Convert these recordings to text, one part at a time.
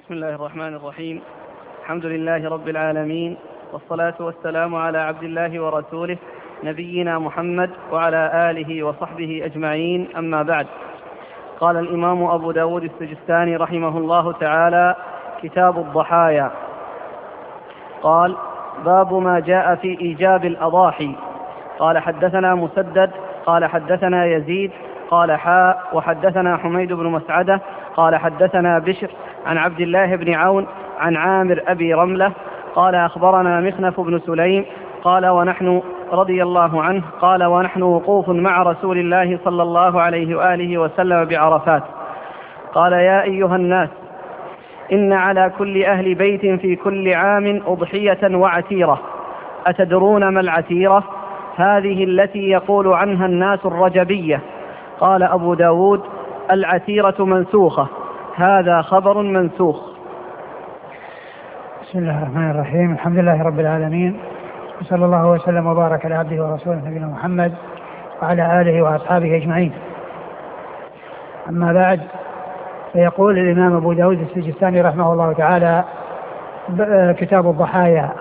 بسم الله الرحمن الرحيم. الحمد لله رب العالمين، والصلاة والسلام على عبد الله ورسوله نبينا محمد وعلى آله وصحبه أجمعين، أما بعد. قال الإمام أبو داود السجستاني رحمه الله تعالى: كتاب الضحايا. قال: باب ما جاء في إيجاب الأضاحي. قال: حدثنا مسدد قال: حدثنا يزيد قال: حاء وحدثنا حميد بن مسعدة قال: حدثنا بشر عن عبد الله بن عون عن عامر أبي رملة قال: أخبرنا مخنف بن سليم قال: ونحن رضي الله عنه قال: ونحن وقوف مع رسول الله صلى الله عليه وآله وسلم بعرفات، قال: يا أيها الناس، إن على كل أهل بيت في كل عام أضحية وعتيرة، أتدرون ما العتيرة؟ هذه التي يقول عنها الناس الرجبية. قال أبو داود: العتيرة منسوخة، هذا خبر منسوخ. بسم الله الرحمن الرحيم. الحمد لله رب العالمين، وصلى الله وسلم وبارك على عبده ورسوله نبينا محمد وعلى آله وأصحابه أجمعين. أما بعد، فيقول الإمام أبو داود السجستاني رحمه الله تعالى: كتاب الضحايا.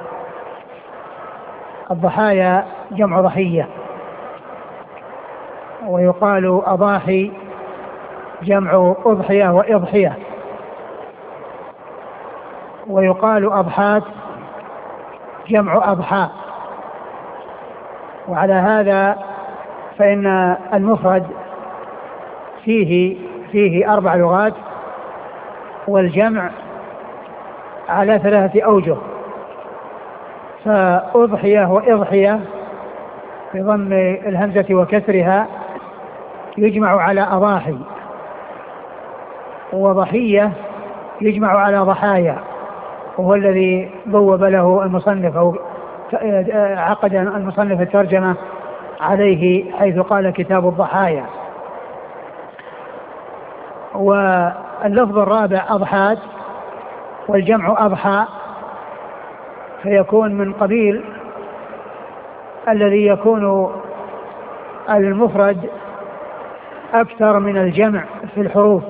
الضحايا جمع ضحية، ويقال أضاحي جمع أضحية وإضحية، ويقال أضحات جمع أضحى. وعلى هذا فإن المفرد فيه 4 لغات، والجمع على 3 أوجه: فأضحية وإضحية بضم الهمزة وكسرها يجمع على أضاحي، وضحية يجمع على ضحايا، وهو الذي بوب له المصنف أو عقد المصنف الترجمة عليه، حيث قال كتاب الضحايا. واللفظ الرابع أضحات، والجمع أضحى، فيكون من قبيل الذي يكون المفرد أكثر من الجمع في الحروف،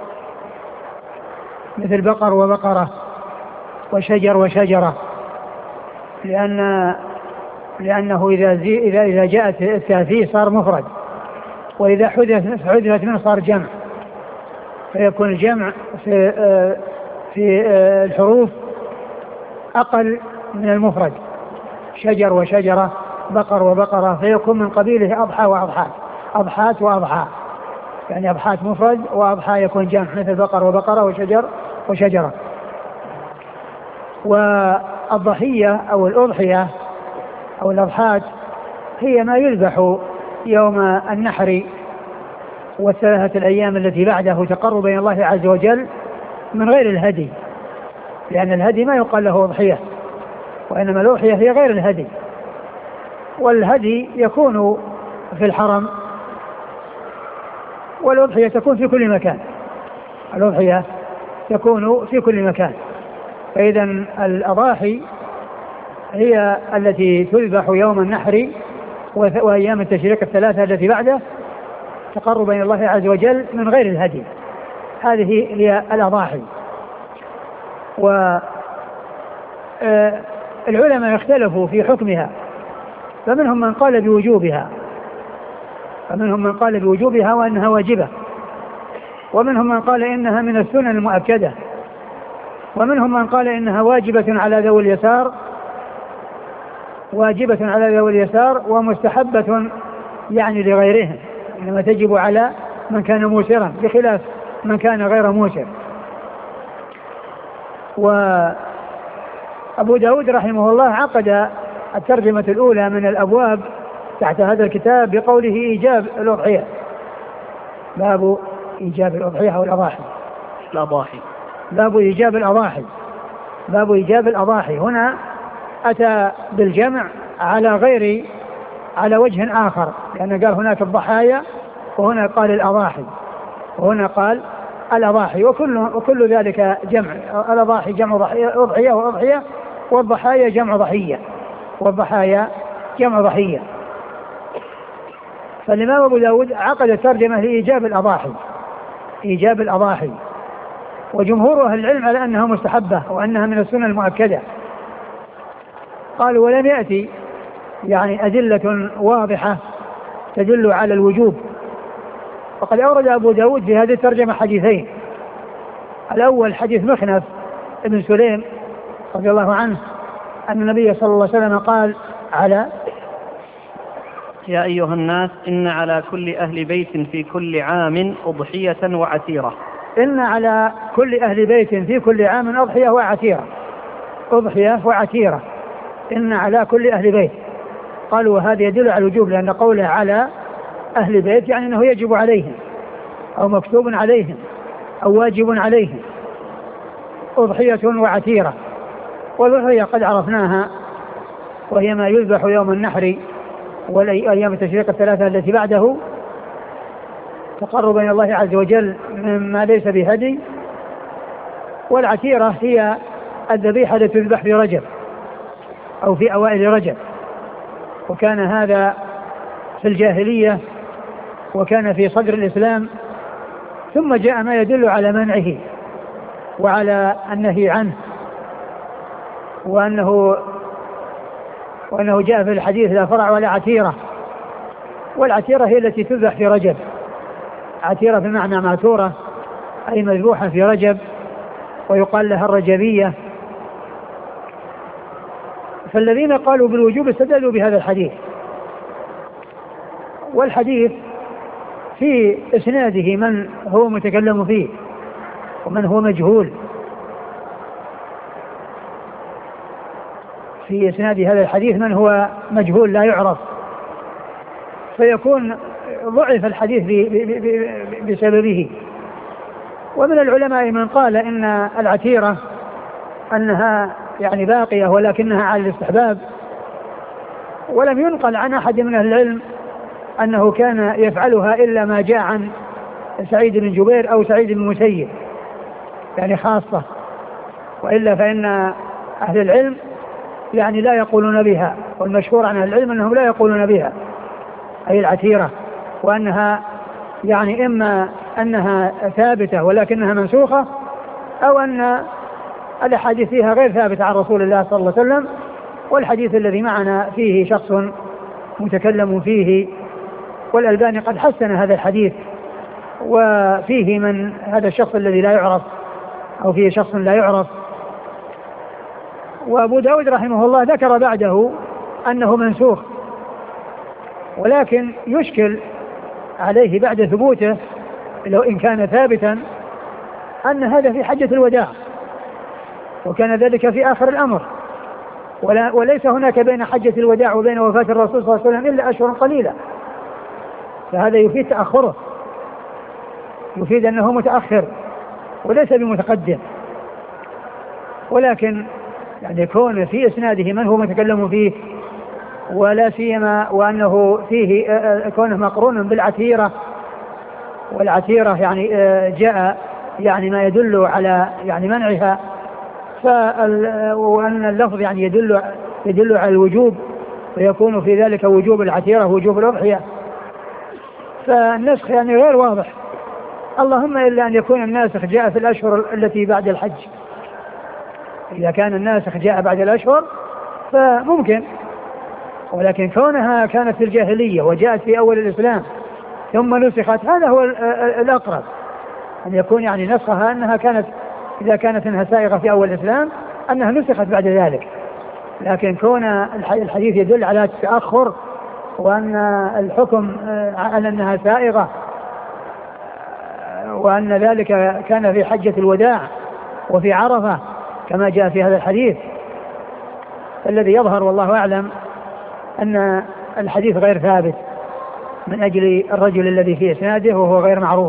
مثل بقر وبقرة وشجر وشجرة، لأنه إذا جاءت التأثير صار مفرد، وإذا حذفت منه صار جمع، فيكون الجمع في الحروف أقل من المفرد: شجر وشجرة، بقر وبقرة، فيكون من قبيله أضحى وأضحات، أضحات وأضحى، يعني أضحات مفرد وأضحى يكون جمع، مثل بقر وبقرة وشجر وشجرة. والضحية أو الأضحية أو الأضحات هي ما يذبح يوم النحر والثلاثة الأيام التي بعده تقربا إلى الله عز وجل من غير الهدي، لأن الهدي ما يقال له أضحية، وإنما الأضحية هي غير الهدي. والهدي يكون في الحرم، والأضحية تكون في كل مكان، الأضحية تكون في كل مكان. فإذا الأضاحي هي التي تذبح يوم النحر وأيام التشريق الثلاثة التي بعده تقربا إلى الله عز وجل من غير الهدي، هذه هي الأضاحي. والعلماء اختلفوا في حكمها، فمنهم من قال بوجوبها وأنها واجبة، ومنهم من قال إنها من السنن المؤكدة، ومنهم من قال إنها واجبة على ذوي اليسار ومستحبة يعني لغيرهم، إنما تجب على من كان موسرا بخلاف من كان غير موسر. وأبو داود رحمه الله عقد الترجمة الأولى من الأبواب تحت هذا الكتاب بقوله: إيجاب الأضحية، باب إيجاب الأضحية أو الأضاحي، باب إيجاب الأضاحي. هنا أتى بالجمع على وجه آخر، لأنه قال هناك الضحايا وهنا قال الأضاحي، وهنا قال الأضاحي، وكل ذلك جمع. الأضاحي جمع أضحية وأضحية، والضحايا جمع ضحية. فالإمام أبو داود عقد الترجمة لإيجاب الأضاحي، وجمهور أهل العلم على أنها مستحبة وأنها من السنة المؤكدة. قالوا ولم يأتي يعني أدلة واضحة تدل على الوجوب. وقد أورد أبو داود في هذه الترجمة حديثين. الأول حديث مخنف ابن سليم رضي الله عنه أن النبي صلى الله عليه وسلم قال على يا أيها الناس إن على كل أهل بيت في كل عام أضحية وعتيرة. إن على كل أهل بيت في كل عام أضحية وعتيرة. أضحية وعتيرة إن على كل أهل بيت. قالوا وهذا يدل على الوجوب لأن قوله على أهل بيت يعني أنه يجب عليهم أو مكتوب عليهم أو واجب عليهم. أضحية وعتيرة. والأضحية قد عرفناها وهي ما يذبح يوم النحر والأيام التشريق الثلاثة التي بعده تقربا إلى الله عز وجل مما ليس بهدي. والعتيرة هي الذبيحة التي تذبح في رجب أو في أوائل رجب، وكان هذا في الجاهلية وكان في صدر الإسلام، ثم جاء ما يدل على منعه وعلى النهي عنه، وأنه جاء في الحديث لا فرع ولا عتيرة. والعتيرة هي التي تذبح في رجب. عتيرة بمعنى معتورة أي مذبوحة في رجب ويقال لها الرجبية. فالذين قالوا بالوجوب استدلوا بهذا الحديث. والحديث في إسناده من هو متكلم فيه ومن هو مجهول. في إسناد هذا الحديث من هو مجهول لا يعرف، فيكون ضعف الحديث بسببه. ومن العلماء من قال إن العتيرة أنها يعني باقية ولكنها على الاستحباب، ولم ينقل عن أحد من أهل العلم أنه كان يفعلها إلا ما جاء عن سعيد بن جبير أو سعيد بن المسيب يعني خاصة، وإلا فإن أهل العلم يعني لا يقولون بها. والمشهور عن أهل العلم أنهم لا يقولون بها أي العتيرة، وأنها يعني إما أنها ثابتة ولكنها منسوخة، أو أن الأحاديث فيها غير ثابتة عن رسول الله صلى الله عليه وسلم. والحديث الذي معنا فيه شخص متكلم فيه، والألباني قد حسن هذا الحديث، وفيه من هذا الشخص الذي لا يعرف أو فيه شخص لا يعرف. وأبو داود رحمه الله ذكر بعده أنه منسوخ، ولكن يشكل عليه بعد ثبوته لو إن كان ثابتا أن هذا في حجة الوداع، وكان ذلك في آخر الأمر، وليس هناك بين حجة الوداع وبين وفاة الرسول صلى الله عليه وسلم إلا أشهر قليلة، فهذا يفيد تأخره، يفيد أنه متأخر وليس بمتقدم. ولكن يعني يكون في إسناده من هو متكلم فيه، ولا سيما وأنه فيه كونه مقرون بالعتيرة، والعتيرة يعني جاء يعني ما يدل على يعني منعها، وأن اللفظ يعني يدل على الوجوب، ويكون في ذلك وجوب العتيرة وجوب الأضحية. فالنسخ يعني غير واضح، اللهم إلا أن يكون الناسخ جاء في الأشهر التي بعد الحج. إذا كان الناسخ جاء بعد الأشهر فممكن، ولكن كونها كانت في الجاهلية وجاءت في أول الإسلام ثم نسخت، هذا هو الأقرب، أن يكون يعني نسخها أنها كانت إذا كانت أنها سائغة في أول الإسلام أنها نسخت بعد ذلك. لكن كون الحديث يدل على التأخر وأن الحكم على أنها سائغة، وأن ذلك كان في حجة الوداع وفي عرفة كما جاء في هذا الحديث، الذي يظهر والله أعلم أن الحديث غير ثابت من أجل الرجل الذي في إسناده وهو غير معروف.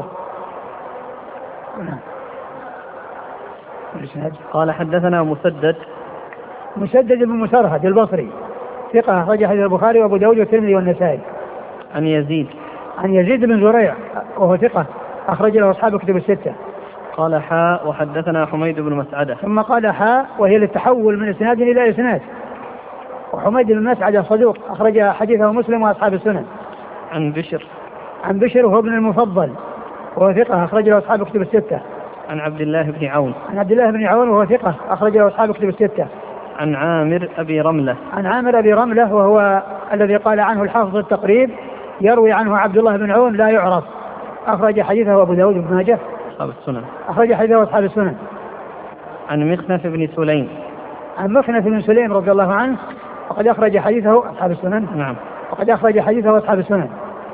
قال حدثنا مسدد بن مسرهد البصري ثقة أخرج حديث البخاري وأبو داود والترمذي والنسائي. عن يزيد بن زريع وهو ثقة أخرج له أصحاب كتب الستة. قال حاء وحدثنا حميد بن مسعدة. ثم قال حاء وهي للتحول من إسناد إلى إسناد. وحميد بن مسعدة صدوق أخرج حديثه مسلم وأصحاب السنن. عن بشر وهو ابن المفضل وهو ثقة أخرج له أصحاب كتب الستة. عن عبد الله بن عون. عن عبد الله بن عون وهو ثقة أخرج له أصحاب كتب الستة. عن عامر أبي رملة. عن عامر أبي رملة وهو الذي قال عنه الحافظ التقريب يروي عنه عبد الله بن عون لا يعرف، أخرج حديثه أبو داود بن ماجه أصحاب السنن. أخرج حديثه أصحاب السنن. عن مخنف بن سليم. عن مخنف بن سليم رضي الله عنه وقد أخرج حديثه أصحاب السنن. نعم. وقد أخرج حديثه أصحاب السنن.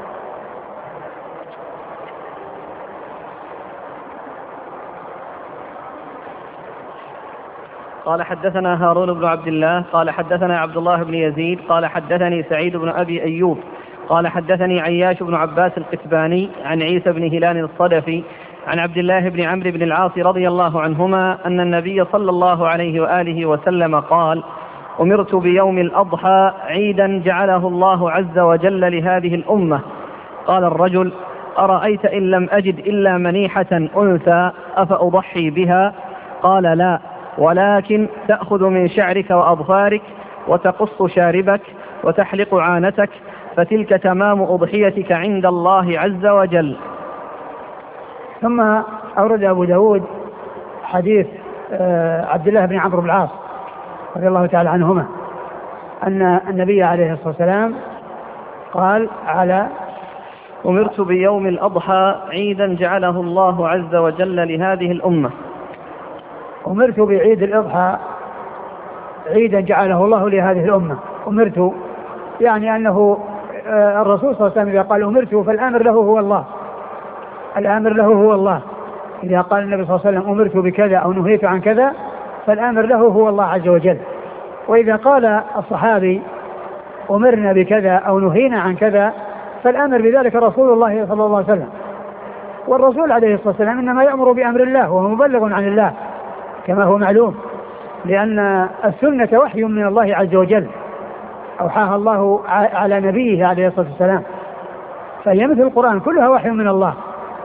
قال حدثنا هارون بن عبد الله قال حدثنا عبد الله بن يزيد قال حدثني سعيد بن أبي أيوب قال حدثني عياش بن عباس القتباني عن عيسى بن هلال الصدفي عن عبد الله بن عمرو بن العاص رضي الله عنهما أن النبي صلى الله عليه وآله وسلم قال: أمرت بيوم الأضحى عيدا جعله الله عز وجل لهذه الأمة. قال الرجل: أرأيت إن لم أجد إلا منيحة أنثى أفأضحي بها؟ قال: لا، ولكن تأخذ من شعرك وأظفارك وتقص شاربك وتحلق عانتك، فتلك تمام أضحيتك عند الله عز وجل. ثم أورد أبو داود حديث عبد الله بن عمرو بن العاص رضي الله تعالى عنهما أن النبي عليه الصلاة والسلام قال: أمرت بيوم الأضحى عيدا جعله الله عز وجل لهذه الأمة. أمرت بعيد الأضحى عيدا جعله الله لهذه الأمة. أمرت يعني أنه الرسول صلى الله عليه وسلم إذا قال أمرت فالآمر له هو الله، الآمر له هو الله. إذا قال النبي صلى الله عليه وسلم أمرت بكذا أو نهيت عن كذا فالآمر له هو الله عز وجل. وإذا قال الصحابي أمرنا بكذا أو نهينا عن كذا فالآمر بذلك رسول الله صلى الله عليه وسلم. والرسول عليه الصلاة والسلام إنما يأمر بأمر الله وهو مبلغ عن الله كما هو معلوم، لأن السنة وحي من الله عز وجل أوحاها الله على نبيه عليه الصلاة والسلام، فهي مثل القرآن كلها وحي من الله،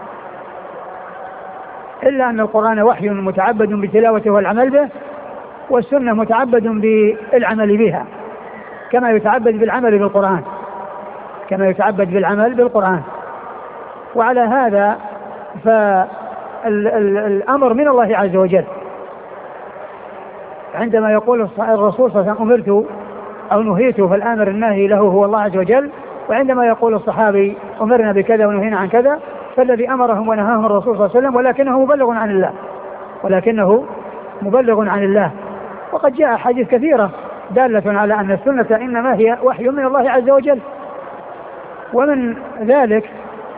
إلا أن القرآن وحي متعبد بتلاوته والعمل به، والسنة متعبد بالعمل بها كما يتعبد بالعمل بالقرآن، كما يتعبد بالعمل بالقرآن. وعلى هذا فالأمر من الله عز وجل. عندما يقول الرسول صلى الله عليه وسلم أمرت أو نهيت فالآمر الناهي له هو الله عز وجل، وعندما يقول الصحابي أمرنا بكذا ونهينا عن كذا فالذي أمرهم ونهاهم الرسول صلى الله عليه وسلم، ولكنه مبلغ عن الله، ولكنه مبلغ عن الله. وقد جاء حديث كثيرة دالة على أن السنة إنما هي وحي من الله عز وجل. ومن ذلك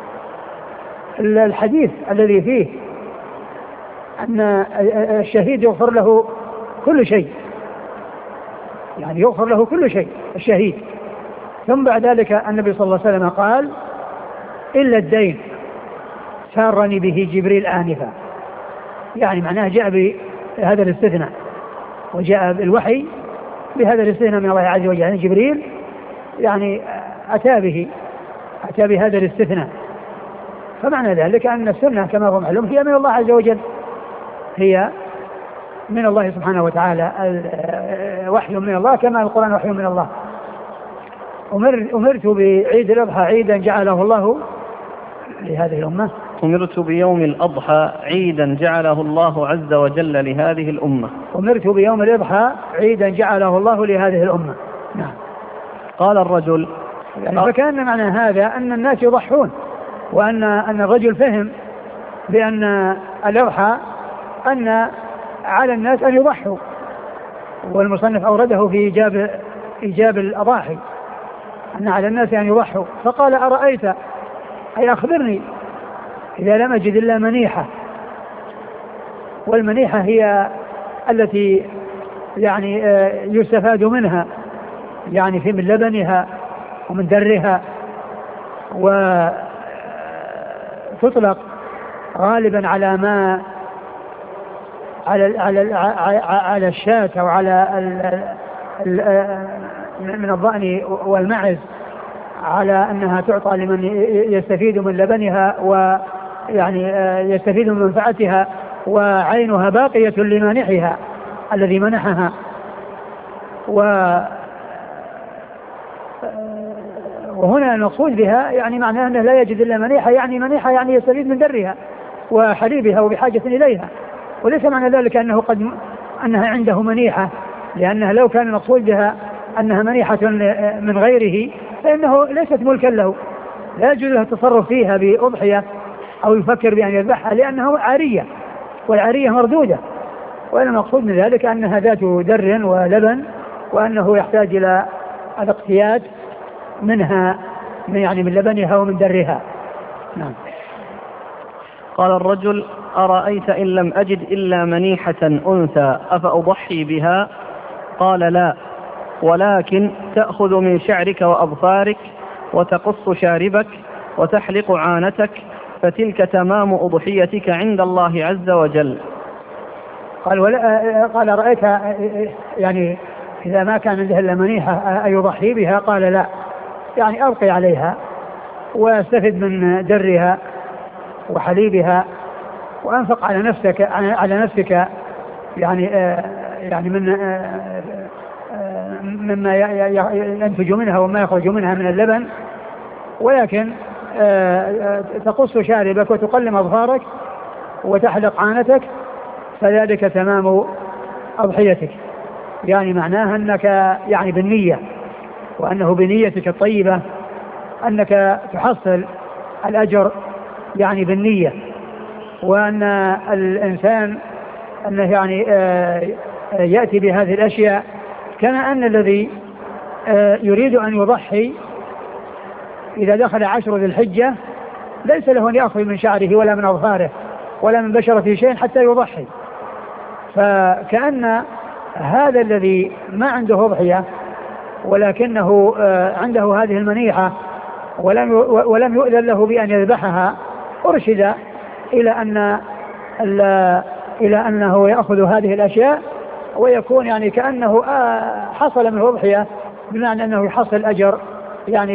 الحديث الذي فيه أن الشهيد يغفر له كل شيء، يعني يغفر له كل شيء الشهيد. ثم بعد ذلك النبي صلى الله عليه وسلم قال: إلا الدين سارني به جبريل آنفا. يعني معناه جاء بهذا الاستثناء، وجاء بالوحي بهذا الاستثناء من الله عز وجل. يعني جبريل يعني أتى بهذا الاستثناء. فمعنى ذلك أن السنة كما هو معلوم هي من الله عز وجل، هي من الله سبحانه وتعالى، وحي من الله كما القرآن وحي من الله. أمرت بعيد الأضحى عيدا جعله الله لهذه الأمة. أمرت بيوم الأضحى عيدا جعله الله عز وجل لهذه الأمة. أمرت بيوم الأضحى عيدا جعله الله لهذه الأمة. نعم. قال الرجل يعني فكان معنى هذا أن الناس يضحون، وأن الرجل فهم بأن الأضحى أن على الناس أن يضحوا، والمصنف أورده في إيجاب الأضاحي أن على الناس أن يضحوا. فقال: أرأيت أي أخبرني إذا لم أجد إلا منيحة. والمنيحة هي التي يعني يستفاد منها، يعني في من لبنها ومن درها، وتطلق غالبا على ما على الشاة أو على من الضأن والمعز، على أنها تعطى لمن يستفيد من لبنها ويعني يستفيد من منفعتها، وعينها باقية لمانحها الذي منحها. وهنا المقصود بها يعني معناه أنه لا يجد إلا منيحة، يعني منيحة يعني يستفيد من درها، وحليبها وبحاجة إليها. وليس معنى ذلك أنها عنده منيحة، لأنها لو كان المقصود بها أنها منيحة من غيره فإنه ليست ملكا له، لا يجوز له التصرف فيها بأضحية أو يفكر بأن يذبحها لأنه عارية، والعارية مردودة. وإنما المقصود من ذلك أنها ذات در ولبن، وأنه يحتاج إلى الاقتياد منها، يعني من لبنها ومن درها. نعم. قال الرجل: أرأيت إن لم أجد إلا منيحة أنثى أفأضحي بها؟ قال: لا، ولكن تأخذ من شعرك وأظفارك وتقص شاربك وتحلق عانتك، فتلك تمام أضحيتك عند الله عز وجل. قال رأيت يعني إذا ما كان عنده إلا منيحة أيضحي بها؟ قال: لا، يعني أبقي عليها واستفد من درها وحليبها وأنفق على نفسك يعني مما ينتج منها وما يخرج منها من اللبن، ولكن تقص شاربك وتقلم أظفارك وتحلق عانتك، فذلك تمام أضحيتك. يعني معناها أنك يعني بالنية، وأنه بنيتك الطيبة أنك تحصل الأجر يعني بالنية، وأن الإنسان أنه يعني يأتي بهذه الأشياء كما أن الذي يريد أن يضحي إذا دخل 10 ذي الحجة ليس له أن يأخذ من شعره ولا من أظفاره ولا من بشرته شيء حتى يضحي. فكأن هذا الذي ما عنده أضحية ولكنه عنده هذه المنيحة ولم يؤذن له بأن يذبحها، أرشد إلى أنه يأخذ هذه الأشياء ويكون يعني كأنه حصل منه أضحية، بمعنى أنه يحصل أجر يعني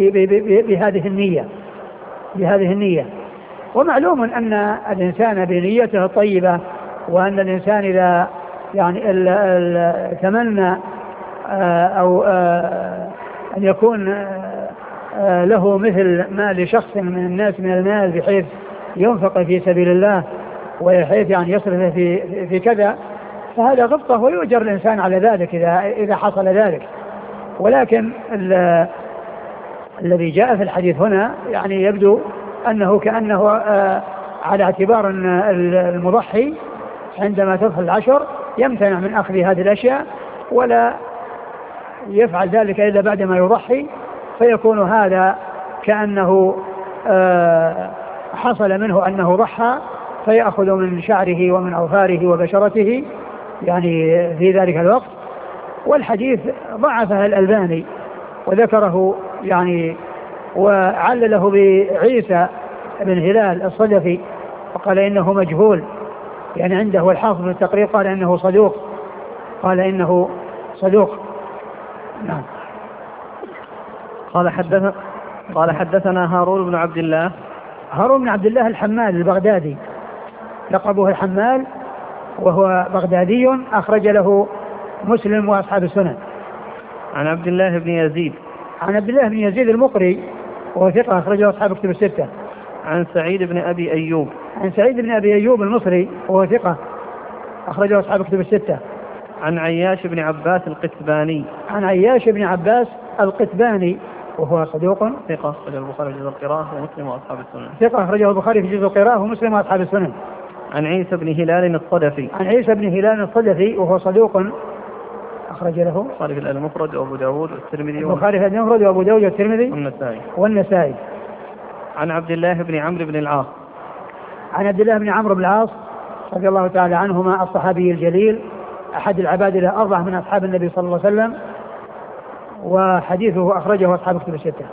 بهذه النية. ومعلوم أن الإنسان بنيته الطيبة، وأن الإنسان إذا يعني تمنى أو أن يكون له مثل ما لشخص من الناس من المال بحيث ينفق في سبيل الله وبحيث يعني يصرف في كذا، فهذا غبطة ويؤجر الإنسان على ذلك إذا حصل ذلك. ولكن الذي جاء في الحديث هنا يعني يبدو أنه كأنه على اعتبار أن المضحي عندما تدخل 10 يمتنع من أخذ هذه الأشياء ولا يفعل ذلك إلا بعدما يضحي، فيكون هذا كأنه حصل منه أنه ضحى، فيأخذ من شعره ومن أظفاره وبشرته يعني في ذلك الوقت. والحديث ضعفه الألباني وذكره يعني وعلله بعيسى بن هلال الصدفي وقال إنه مجهول، يعني عنده الحافظ في التقريب قال إنه صدوق. نعم. قال حدثنا هارون بن عبد الله الحمال البغدادي، لقبه الحمال، وهو بغدادي أخرج له مسلم وأصحاب السنن. عن عبد الله بن يزيد المقري وهو ثقة أخرجه أصحاب كتب الستة. عن سعيد بن أبي أيوب المصري وهو ثقة أخرجه أصحاب كتب الستة. عن عياش بن عباس القتباني وهو صدوق ثقة أخرجه البخاري في جزء القراءة ومسلم وأصحاب السنن. ثقة أخرجه البخاري في جزء القراءة ومسلم وأصحاب السنن. عن عيسى بن هلال الصدفي وهو صدوق أخرج له البخاري في المفرد وأبو داود والترمذي والنسائي. عن عبد الله بن عمرو بن العاص رضي الله تعالى عنهما، الصحابي الجليل أحد العباد الأربعة من أصحاب النبي صلى الله عليه وسلم، وحديثه أخرجه أصحاب كتب الستة.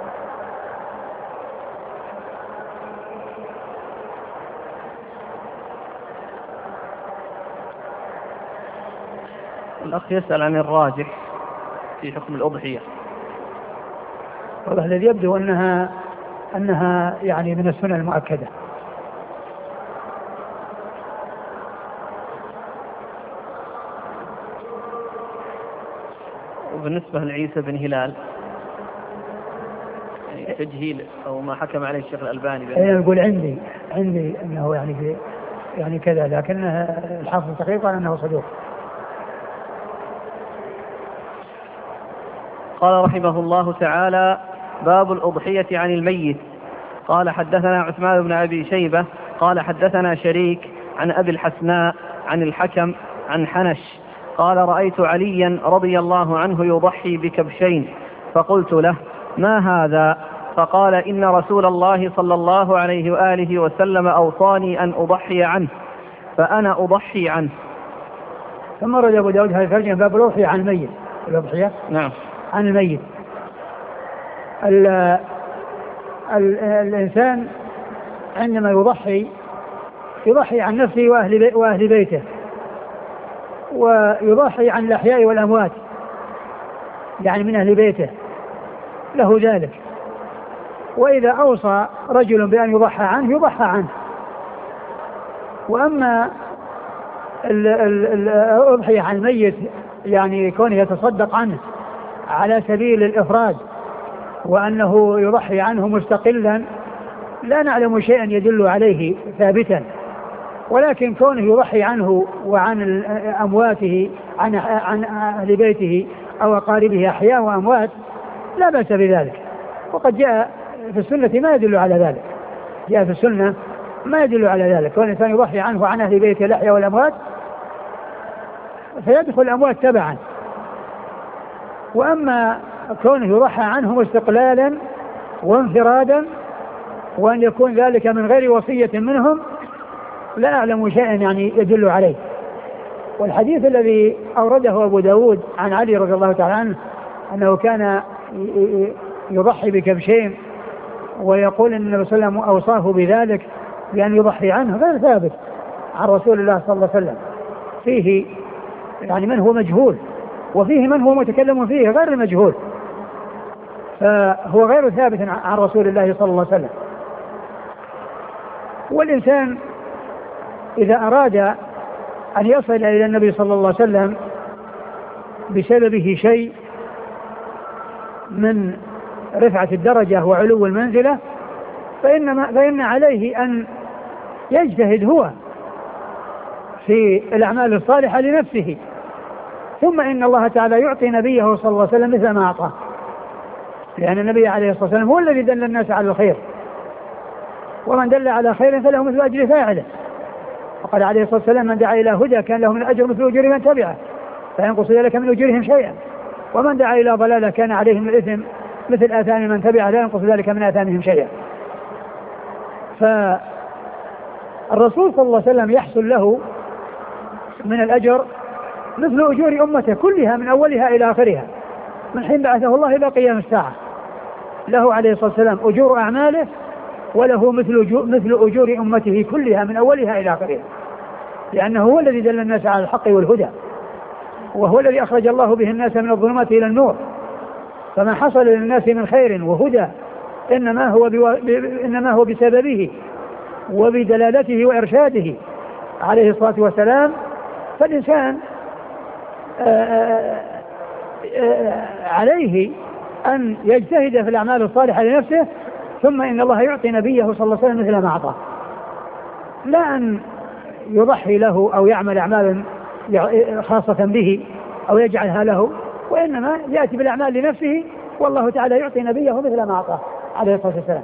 الأخ يسأل عن الراجح في حكم الأضحية. والله الذي يبدو أنها يعني من السنة المؤكدة. وبالنسبة لعيسى بن هلال يعني تجهيل أو ما حكم عليه الشيخ الألباني يقول عندي عندي أنه يعني كذا، لكن الحافظ التقريب قال أنه صدوق. قال رحمه الله تعالى: باب الأضحية عن الميت. قال حدثنا عثمان بن أبي شيبة قال حدثنا شريك عن أبي الحسناء عن الحكم عن حنش قال: رأيت عليا رضي الله عنه يضحي بكبشين، فقلت له: ما هذا؟ فقال: إن رسول الله صلى الله عليه وآله وسلم أوصاني أن أضحي عنه، فأنا أضحي عنه. ثم رد أبو داود هذا الترجمة: باب الأضحية عن الميت. الأضحية نعم عن الميت. الإنسان عندما يضحي عن نفسه وأهل بيته، ويضحي عن الأحياء والأموات، يعني من أهل بيته له ذلك. وإذا أوصى رجل بأن يضحى عنه يضحى عنه. وأما الأضحية عن الميت يعني كونه يتصدق عنه على سبيل الإفراد وأنه يضحي عنه مستقلا، لا نعلم شيئا يدل عليه ثابتا، ولكن كونه يضحي عنه وعن أمواته عن أهل بيته أو أقاربه أحياء وأموات لا بأس بذلك. وقد جاء في السنة ما يدل على ذلك، جاء في السنة ما يدل على ذلك. كون الإنسان يضحي عنه وعن أهل بيته الأحياء والأموات فيدخل الأموات تبعا. وأما كونه يضحى عنهم استقلالا وانفرادا وأن يكون ذلك من غير وصية منهم لا أعلم شيئا يعني يدل عليه. والحديث الذي أورده أبو داود عن علي رضي الله تعالى عنه أنه كان يضحي بكبشين ويقول أن النبي صلى الله عليه وسلم أوصاه بذلك بأن يضحي عنه غير ثابت عن رسول الله صلى الله عليه وسلم. فيه يعني من هو مجهول، وفيه من هو متكلم فيه غير مجهول، فهو غير ثابت عن رسول الله صلى الله عليه وسلم. والإنسان إذا أراد أن يصل إلى النبي صلى الله عليه وسلم بسببه شيء من رفعة الدرجة وعلو المنزلة فإن عليه أن يجتهد هو في الأعمال الصالحة لنفسه، ثم إن الله تعالى يعطي نبيه صلى الله عليه وسلم مثل ما أعطاه، لأن النبي عليه الصلاة والسلام هو الذي دل الناس على الخير، ومن دل على خير فله مثل أجر فاعله. وقال عليه الصلاة والسلام: من دعا إلى هدى كان له من الأجر مثل أجور من تبعه لا ينقص ذلك من أجورهم شيئا، ومن دعا إلى ضلالة كان عليه من الإثم مثل آثام من تبعه لا ينقص ذلك من آثامهم شيئا. فالرسول صلى الله عليه وسلم يحصل له من الأجر مثل أجور أمته كلها من أولها إلى آخرها من حين بعثه الله إلى قيام الساعة. له عليه الصلاة والسلام أجور أعماله وله مثل أجور أمته كلها من أولها إلى آخرها، لأنه هو الذي دل الناس على الحق والهدى، وهو الذي أخرج الله به الناس من الظلمات إلى النور. فما حصل للناس من خير وهدى إنما هو بسببه وبدلالته وإرشاده عليه الصلاة والسلام. فالإنسان عليه أن يجتهد في الأعمال الصالحة لنفسه، ثم إن الله يعطي نبيه صلى الله عليه وسلم مثل ما أعطاه، لا أن يضحي له أو يعمل أعمالا خاصة به أو يجعلها له، وإنما يأتي بالأعمال لنفسه، والله تعالى يعطي نبيه مثل ما أعطاه عليه الصلاة والسلام.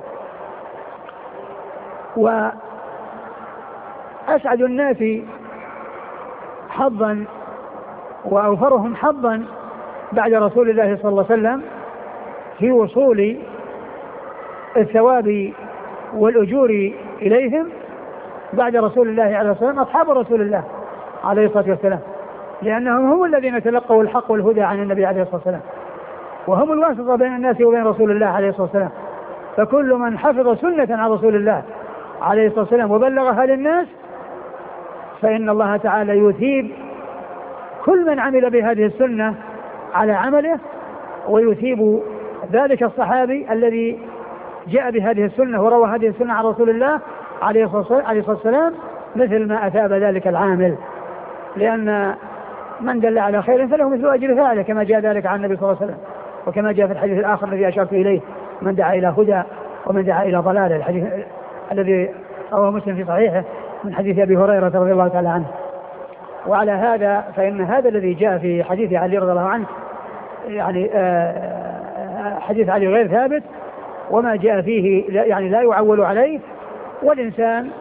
وأسعد الناس حظا وأوفرهم حظا بعد رسول الله صلى الله عليه وسلم في وصول الثواب والأجور إليهم بعد رسول الله عليه الصلاة والسلام أصحاب رسول الله عليه الصلاة والسلام، لأنهم هم الذين تلقوا الحق والهدى عن النبي عليه الصلاة والسلام، وهم الواسطة بين الناس وبين رسول الله عليه الصلاة والسلام. فكل من حفظ سنة عن رسول الله عليه الصلاة والسلام وبلغها للناس فإن الله تعالى يثيب كل من عمل بهذه السنة على عمله، ويثيب ذلك الصحابي الذي جاء بهذه السنة وروى هذه السنة عن رسول الله عليه الصلاة والسلام مثل ما أثاب ذلك العامل، لأن من دل على خير فله مثل أجر فاعله، كما جاء ذلك عن النبي صلى الله عليه وسلم، وكما جاء في الحديث الآخر الذي أشرت إليه: من دعا إلى هدى ومن دعا إلى ضلالة، الحديث الذي رواه مسلم في صحيحه من حديث أبي هريرة رضي الله تعالى عنه. وعلى هذا فإن هذا الذي جاء في حديث علي رضي الله عنه يعني حديث علي غير ثابت، وما جاء فيه يعني لا يعول عليه. والإنسان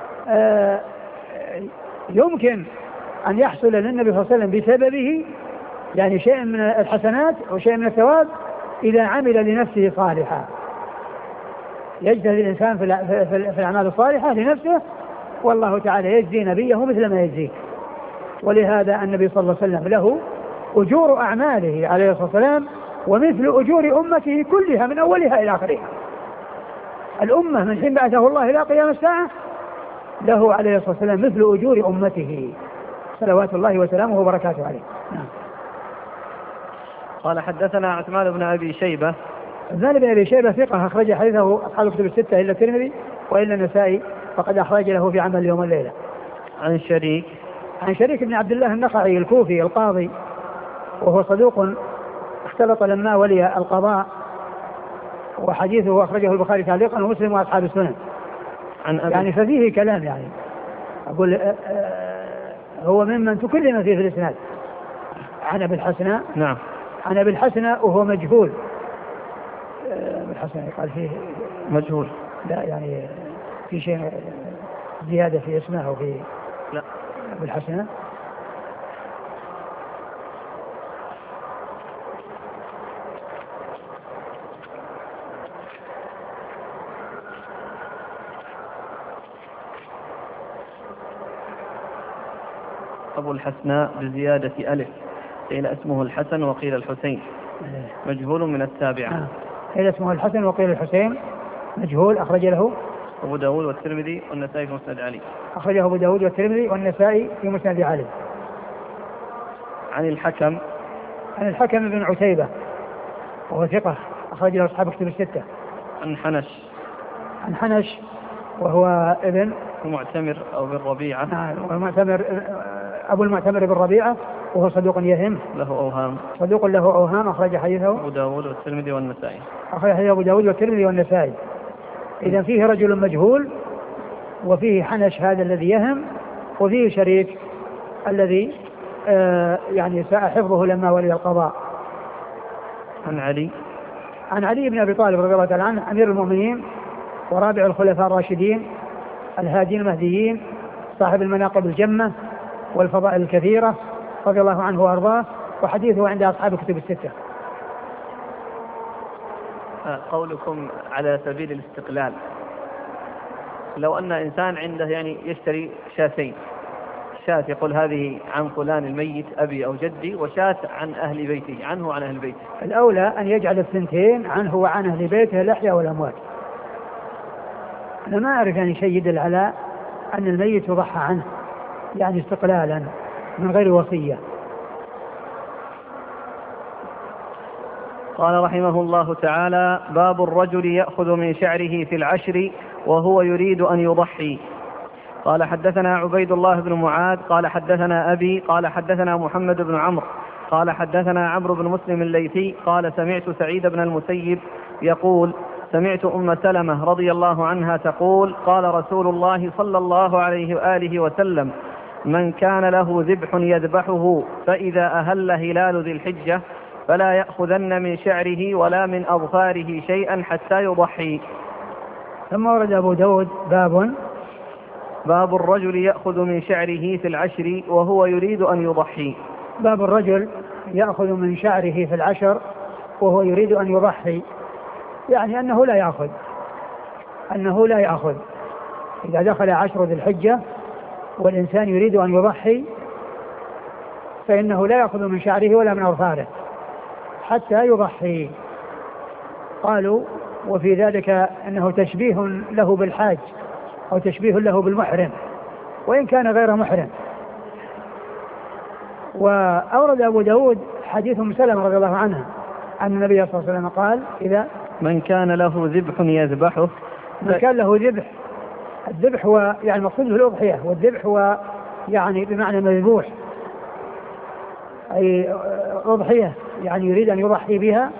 يمكن أن يحصل للنبي صلى الله عليه وسلم بسببه يعني شيء من الحسنات وشيء من الثواب إذا عمل لنفسه صالحا. يجتهد الإنسان في الأعمال الصالحة لنفسه، والله تعالى يجزي نبيه مثل ما يجزيه. ولهذا النبي صلى الله عليه وسلم له أجور أعماله عليه الصلاة والسلام ومثل أجور أمته كلها من أولها إلى آخرها. الأمة من حين بعثه الله إلى قيام الساعة له عليه الصلاة والسلام مثل أجور أمته صلوات الله وسلامه وبركاته عليه. نعم. قال حدثنا عثمان بن أبي شيبة. عثمان بن أبي شيبة ثقة أخرج حديثه أصحاب الكتب الستة إلا الترمذي وإلا النسائي، فقد أخرج له في عمل اليوم والليلة. عن شريك بن عبد الله النخعي الكوفي القاضي، وهو صدوق اختلط لما ولي القضاء، وحديثه أخرجه البخاري تعليقا ومسلم وأصحاب السنن. يعني ففيه كلام، يعني أقول هو ممن تكلم فيه في الإسناد. عن أبي الحسناء. نعم. عن أبي الحسناء وهو مجهول. أبي الحسناء قال فيه مجهول. لا يعني في شيء زيادة في اسمه أو في لا أبي الحسناء. أبو الحسناء بزيادة ألف، قيل اسمه الحسن وقيل الحسين، مجهول من التابعة. قيل اسمه الحسن وقيل الحسين، مجهول. أخرج له أبو داود والترمذي والنسائي في مسند علي. أخرجه أبو داود والترمذي والنسائي في مسند علي. عن الحكم بن عتيبة وهو ثقة أخرج له أصحاب الكتب الستة. عن حنش وهو ابن المعتمر أو بالربيعة. نعم. أبو المعتمر بالربيعة، وهو صدوق يهم صدوق له أوهام أخرج حديثه أبو داود والترمذي والنسائي. أخرج حديثه أبو داود والترمذي والنسائي. إذا فيه رجل مجهول، وفيه حنش هذا الذي يهم، وفيه شريك الذي يعني ساء حفظه لما ولي القضاء. عن علي بن أبي طالب رضي الله تعالى عنه أمير المؤمنين ورابع الخلفاء الراشدين الهادين المهديين صاحب المناقب الجمة والفضائل الكثيرة رضي الله عنه وأرضاه، وحديثه عند أصحاب الكتب الستة. قولكم على سبيل الاستقلال، لو أن إنسان عنده يعني يشتري شاتين، شاة يقول هذه عن فلان الميت أبي أو جدي، وشاة عن أهل بيته، عنه وعن أهل بيته، الأولى أن يجعل الثنتين عنه وعن أهل بيته الأحياء والأموات. أنا ما أعرف يعني شيء يدل على أن الميت يضحى عنه يعني استقلالا من غير وصية. قال رحمه الله تعالى: باب الرجل يأخذ من شعره في العشر وهو يريد أن يضحي. قال حدثنا عبيد الله بن معاذ قال حدثنا أبي قال حدثنا محمد بن عمرو قال حدثنا عمرو بن مسلم الليثي قال سمعت سعيد بن المسيب يقول: سمعت أم سلمة رضي الله عنها تقول: قال رسول الله صلى الله عليه وآله وسلم: من كان له ذبح يذبحه فإذا أهل هلال ذي الحجة فلا يأخذن من شعره ولا من أظفاره شيئا حتى يضحي. ثم ورد أبو داود باب الرجل يأخذ من شعره في العشر وهو يريد أن يضحي. باب الرجل يأخذ من شعره في العشر وهو يريد أن يضحي، يعني أنه لا يأخذ إذا دخل عشر ذي الحجة والإنسان يريد أن يضحي فإنه لا يأخذ من شعره ولا من أظفاره حتى يضحي. قالوا وفي ذلك أنه تشبيه له بالحاج أو تشبيه له بالمحرم وإن كان غير محرم. وأورد أبو داود حديث أم سلمة رضي الله عنها أن النبي صلى الله عليه وسلم قال: إذا من كان له ذبح يذبحه، من كان له ذبح، الذبح هو يعني مقصود به الأضحية، والذبح هو يعني بمعنى مذبوح أي أضحية يعني يريد أن يضحي بها.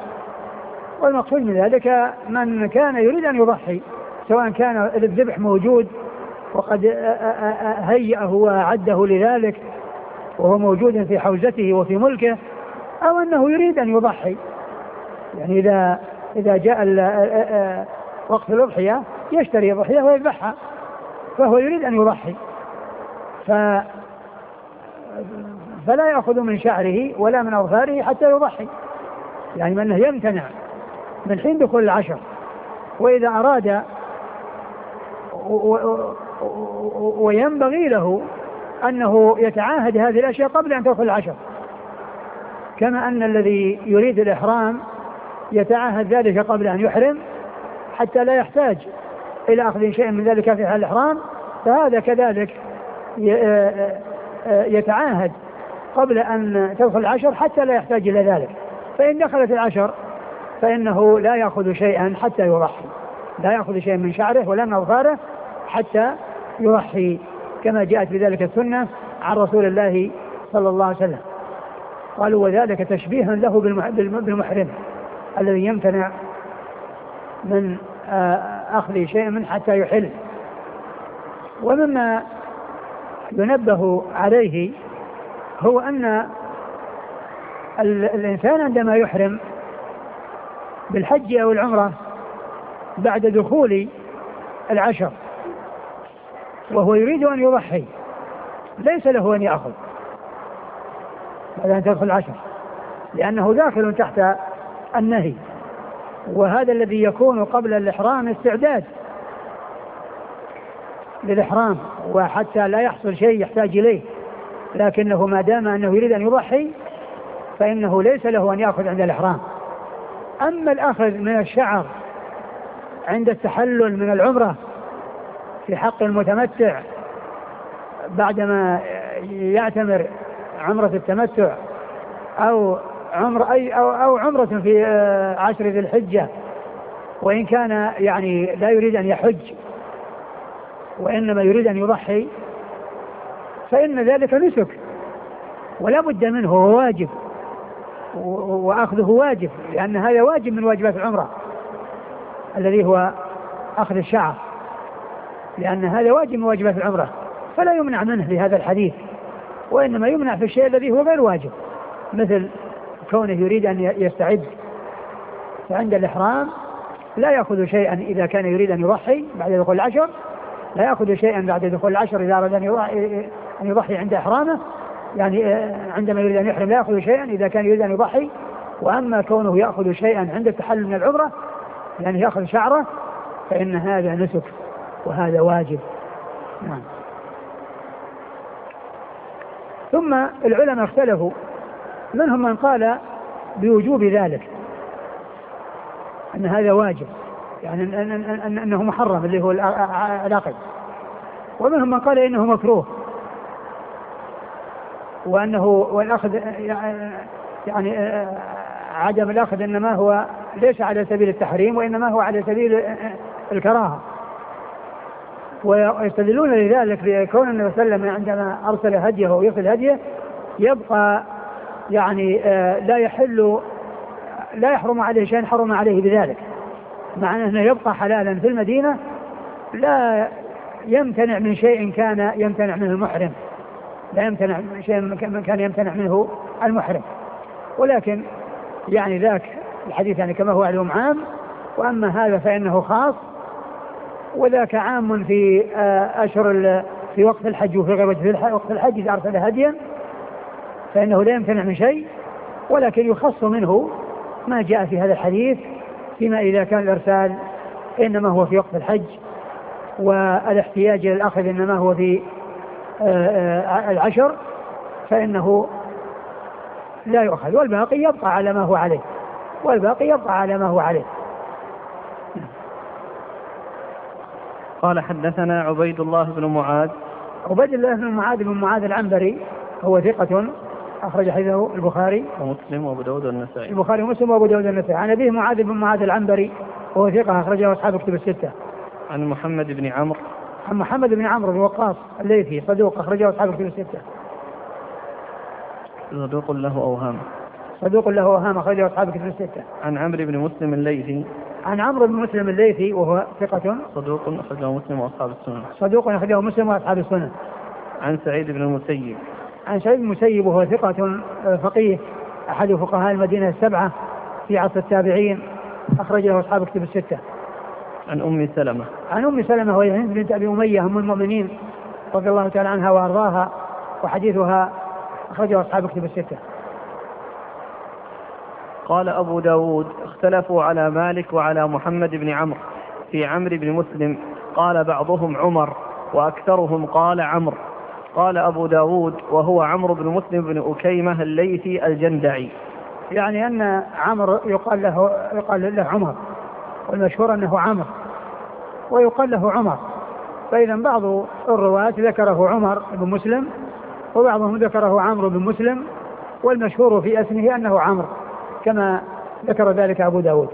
والمقصود من ذلك من كان يريد أن يضحي سواء كان الذبح موجود وقد هيأه وأعده لذلك وهو موجود في حوزته وفي ملكه، أو أنه يريد أن يضحي. يعني إذا جاء وقت الأضحية يشتري ضحية ويذبحها، فهو يريد أن يضحي، فلا يأخذ من شعره ولا من أظفاره حتى يضحي، يعني أنه يمتنع من حين دخول العشر. وإذا أراد وينبغي له أنه يتعاهد هذه الأشياء قبل أن تدخل العشر، كما أن الذي يريد الإحرام يتعاهد ذلك قبل أن يحرم حتى لا يحتاج إلى أخذ شيء من ذلك في حال الإحرام، فهذا كذلك يتعاهد قبل أن تدخل العشر حتى لا يحتاج إلى ذلك. فإن دخلت العشر فإنه لا يأخذ شيئا حتى يضحي، لا يأخذ شيئا من شعره ولا من أظفاره حتى يضحي، كما جاءت بذلك السنة عن رسول الله صلى الله عليه وسلم. قالوا وذلك تشبيها له بالمحرم الذي يمتنع من أخذ شيء من حتى يحل. ومما ينبه عليه هو أن الإنسان عندما يحرم بالحج أو العمرة بعد دخول العشر وهو يريد أن يضحي ليس له أن يأخذ بعد أن تدخل العشر، لأنه داخل تحت النهي، وهذا الذي يكون قبل الإحرام استعداد للإحرام وحتى لا يحصل شيء يحتاج إليه، لكنه ما دام أنه يريد أن يضحي فإنه ليس له أن يأخذ عند الإحرام. أما الأخذ من الشعر عند التحلل من العمرة في حق المتمتع بعدما يعتمر عمرة التمتع أو عمرة في عشر ذي الحجة، وإن كان يعني لا يريد أن يحج وإنما يريد أن يضحي، فإن ذلك نسك ولا بد منه، هو واجب وأخذه واجب، لأن هذا واجب من واجبات العمرة الذي هو أخذ الشعر، لأن هذا واجب من واجبات العمرة، فلا يمنع منه بهذا الحديث، وإنما يمنع في الشيء الذي هو غير واجب، مثل كونه يريد أن يستعد، فعند الإحرام لا يأخذ شيئا إذا كان يريد أن يضحي بعد دخول العشر، لا يأخذ شيئا بعد دخول العشر إذا أراد أن يضحي عند إحرامه، يعني عندما يريد أن يحرم لا يأخذ شيئا إذا كان يريد أن يضحي. وأما كونه يأخذ شيئا عند التحلل من العمرة يعني يأخذ شعره فإن هذا نسك وهذا واجب. نعم. ثم العلماء اختلفوا، منهم من قال بوجوب ذلك، أن هذا واجب، يعني أنه محرم اللي هو العقد، ومنهم من قال إنه مكروه، وأنه والأخذ يعني عدم الأخذ إنما هو ليس على سبيل التحريم وإنما هو على سبيل الكراهة. ويستدلون لذلك بكون النبي صلى الله عليه وسلم عندما أرسل هديه ويصل هديه يبقى يعني لا يحرم عليه شيء حرم عليه بذلك، مع أنه يبقى حلالا في المدينة لا يمتنع من شيء كان يمتنع منه المحرم، لا يمتنع من شيء كان يمتنع منه المحرم، ولكن يعني ذاك الحديث يعني كما هو علوم عام، وأما هذا فإنه خاص، وذاك عام في أشهر في وقت الحج وفي غير وقت الحج إذا أرسل هديا فإنه لا يمتنع من شيء، ولكن يخص منه ما جاء في هذا الحديث، فيما إذا كان الإرسال إنما هو في وقت الحج والاحتياج إلى الأخذ إنما هو في العشر فإنه لا يؤخذ، والباقي يبقى على ما هو عليه. قال حدثنا عبيد الله بن معاذ. عبيد الله بن معاذ بن معاذ العنبري هو ثقة أخرج حديثه البخاري ومسلم وأبو داود والنسائي. البخاري ومسلم وأبو داود والنسائي. عن أبيه معاذ بن معاذ العنبري وهو ثقة أخرجه أصحاب الكتب الستة. عن محمد بن عمرو. عن محمد بن عمرو بن وقاص الليثي صدوق أخرجه أصحاب الكتب الستة. صدوق له أوهام. أخرجه أصحاب الكتب الستة. عن عمرو بن مسلم الليثي. عن عمرو بن مسلم الليثي وهو ثقة صدوق أخرجه مسلم وأصحاب السنن. صدوق أخرجه مسلم وأصحاب السنن. عن سعيد بن المسيب. عن سعيد بن المسيب وهو ثقة فقيه أحد فقهاء المدينة السبعة في عصر التابعين أخرج له أصحاب كتب الستة. عن أم سلمة. عن أم سلمة وهي هند بنت أبي أمية أم المؤمنين رضي الله تعالى عنها وأرضاها وحديثها أخرجه أصحاب كتب الستة. قال أبو داود اختلفوا على مالك وعلى محمد بن عمرو في عمرو بن مسلم، قال بعضهم عمر وأكثرهم قال عمرو. قال أبو داود وهو عمرو بن مسلم بن أكيمة الليثي الجندعي. يعني أن عمرو يقال له عمر، والمشهور أنه عمرو ويقال له عمر. فإذا بعض الرواة ذكره عمر بن مسلم وبعضهم ذكره عمرو بن مسلم، والمشهور في اسمه أنه عمرو كما ذكر ذلك أبو داود.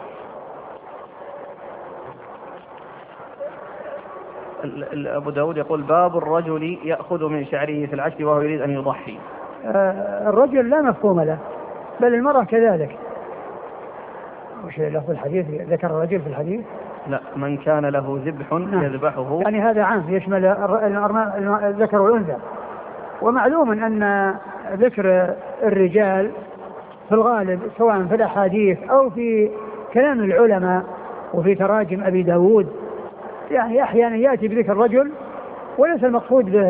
أبو داود يقول باب الرجل يأخذ من شعره في العشر وهو يريد أن يضحي. الرجل لا مفهوم له، بل المرأة كذلك. وش لفظ الحديث ذكر الرجل في الحديث؟ لا، من كان له ذبح يذبحه. يعني هذا عام يشمل الذكر والأنثى. ومعلوم أن ذكر الرجال في الغالب سواء في الأحاديث أو في كلام العلماء وفي تراجم أبي داود يعني أحيانا يأتي بذكر الرجل وليس المقصود به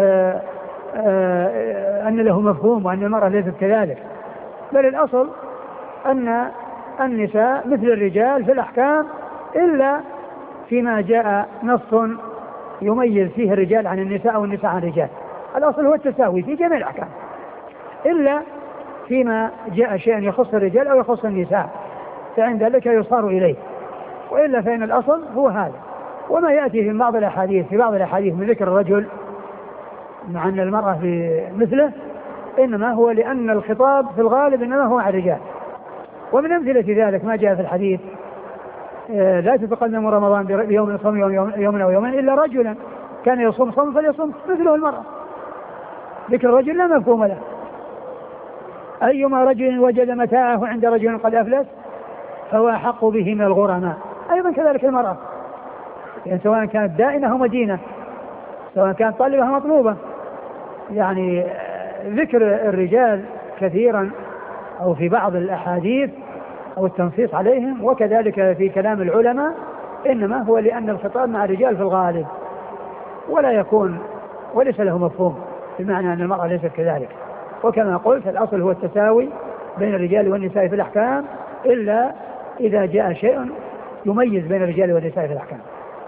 أن له مفهوم وأن المرأة ليست كذلك، بل الأصل أن النساء مثل الرجال في الأحكام إلا فيما جاء نص يميز فيه الرجال عن النساء أو النساء عن الرجال. الأصل هو التساوي في جميع الأحكام إلا فيما جاء شيء يخص الرجال أو يخص النساء، فعند ذلك يصار إليه، وإلا فإن الأصل هو هذا. وما يأتي في بعض الأحاديث من ذكر الرجل مع أن المرأة في مثله إنما هو لأن الخطاب في الغالب إنما هو على الرجال. ومن أمثلة ذلك ما جاء في الحديث لا تتقدم رمضان بيوم صوم يوم أو يومين إلا رجلا كان يصوم صوم فليصوم مثله المرأة. ذكر الرجل لا مفهوم له. أيما رجل وجد متاعه عند رجل قد أفلس فهو أحق به من الغرماء. أيضا كذلك المرأة، يعني سواء كانت دائنة أو مدينة، سواء كانت طالبة أو مطلوبة. يعني ذكر الرجال كثيرا أو في بعض الأحاديث أو التنصيص عليهم وكذلك في كلام العلماء إنما هو لأن الخطاب مع الرجال في الغالب ولا يكون وليس له مفهوم، بمعنى أن المرأة ليست كذلك. وكما قلت الأصل هو التساوي بين الرجال والنساء في الأحكام إلا إذا جاء شيء يميز بين الرجال والنساء في الأحكام.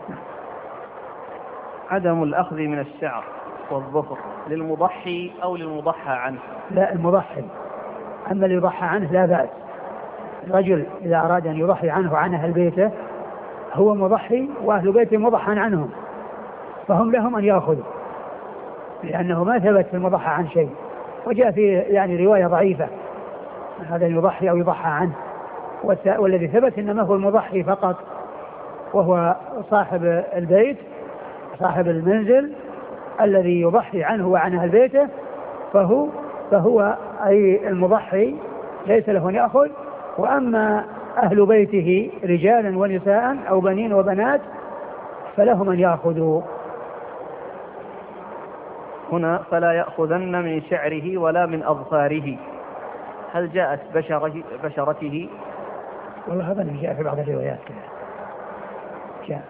عدم الأخذ من الشعر والظفر للمضحي أو للمضحى عنه. لا، المضحي. أما اللي يضحى عنه لا بأس. الرجل إذا أراد أن يضحي عنه وعن أهل بيته هو مضحي وأهل بيته مضحى عنهم، فهم لهم أن يأخذوا لأنه ما ثبت في المضحى عن شيء. وجاء في يعني رواية ضعيفة هذا يضحي أو يضحى عنه، والذي ثبت إنما هو المضحي فقط، وهو صاحب البيت صاحب المنزل الذي يضحي عنه وعن أهل بيته، فهو أي المضحي ليس له أن يأخذ. وأما أهل بيته رجالا ونساء أو بنين وبنات فلهم أن يأخذوا. هنا فلا يأخذن من شعره ولا من أظفاره. هل جاءت بشرته؟ والله هذا جاء في بعض الروايات جاء.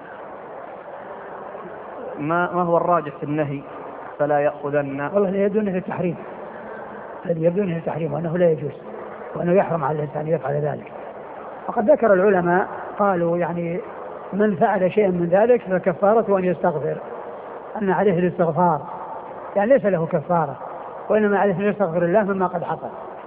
ما هو الراجح في النهي فلا يأخذن؟ والله لا يدونه التحريم، الذي يبدونه التحريم وأنه لا يجوز وأنه يحرم على الإنسان يفعل ذلك. وقد ذكر العلماء قالوا يعني من فعل شيئا من ذلك فكفارته أن يستغفر، أن عليه الاستغفار، يعني ليس له كفارة وإنما عليه أن يستغفر الله مما قد حصل.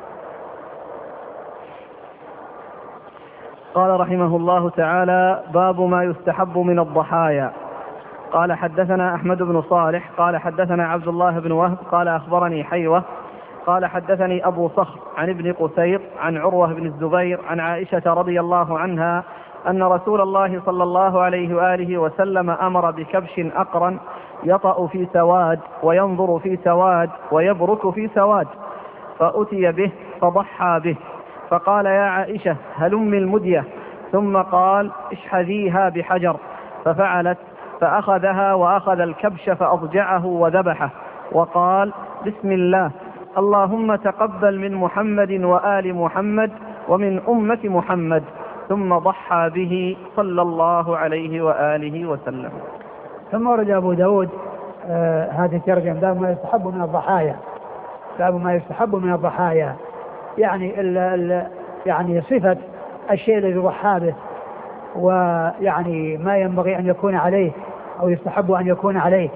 قال رحمه الله تعالى باب ما يستحب من الضحايا. قال حدثنا أحمد بن صالح قال حدثنا عبد الله بن وهب قال أخبرني حيوة قال حدثني أبو صخر عن ابن قسيط عن عروة بن الزبير عن عائشة رضي الله عنها أن رسول الله صلى الله عليه وآله وسلم أمر بكبش أقرن يطأ في سواد وينظر في سواد ويبرك في سواد، فأتي به فضحى به، فقال يا عائشة هلم المدية، ثم قال اشحذيها بحجر، ففعلت، فأخذها وأخذ الكبش فأضجعه وذبحه، وقال بسم الله، اللهم تقبل من محمد وآل محمد ومن أمة محمد، ثم ضحى به صلى الله عليه وآله وسلم. ثم ورد أبو داود هذه الترجمة باب ما يستحب من الضحايا، باب ما يستحب من الضحايا، يعني يعني صفة الشيء الذي يضحى به، ويعني ما ينبغي أن يكون عليه أو يستحب أن يكون عليه،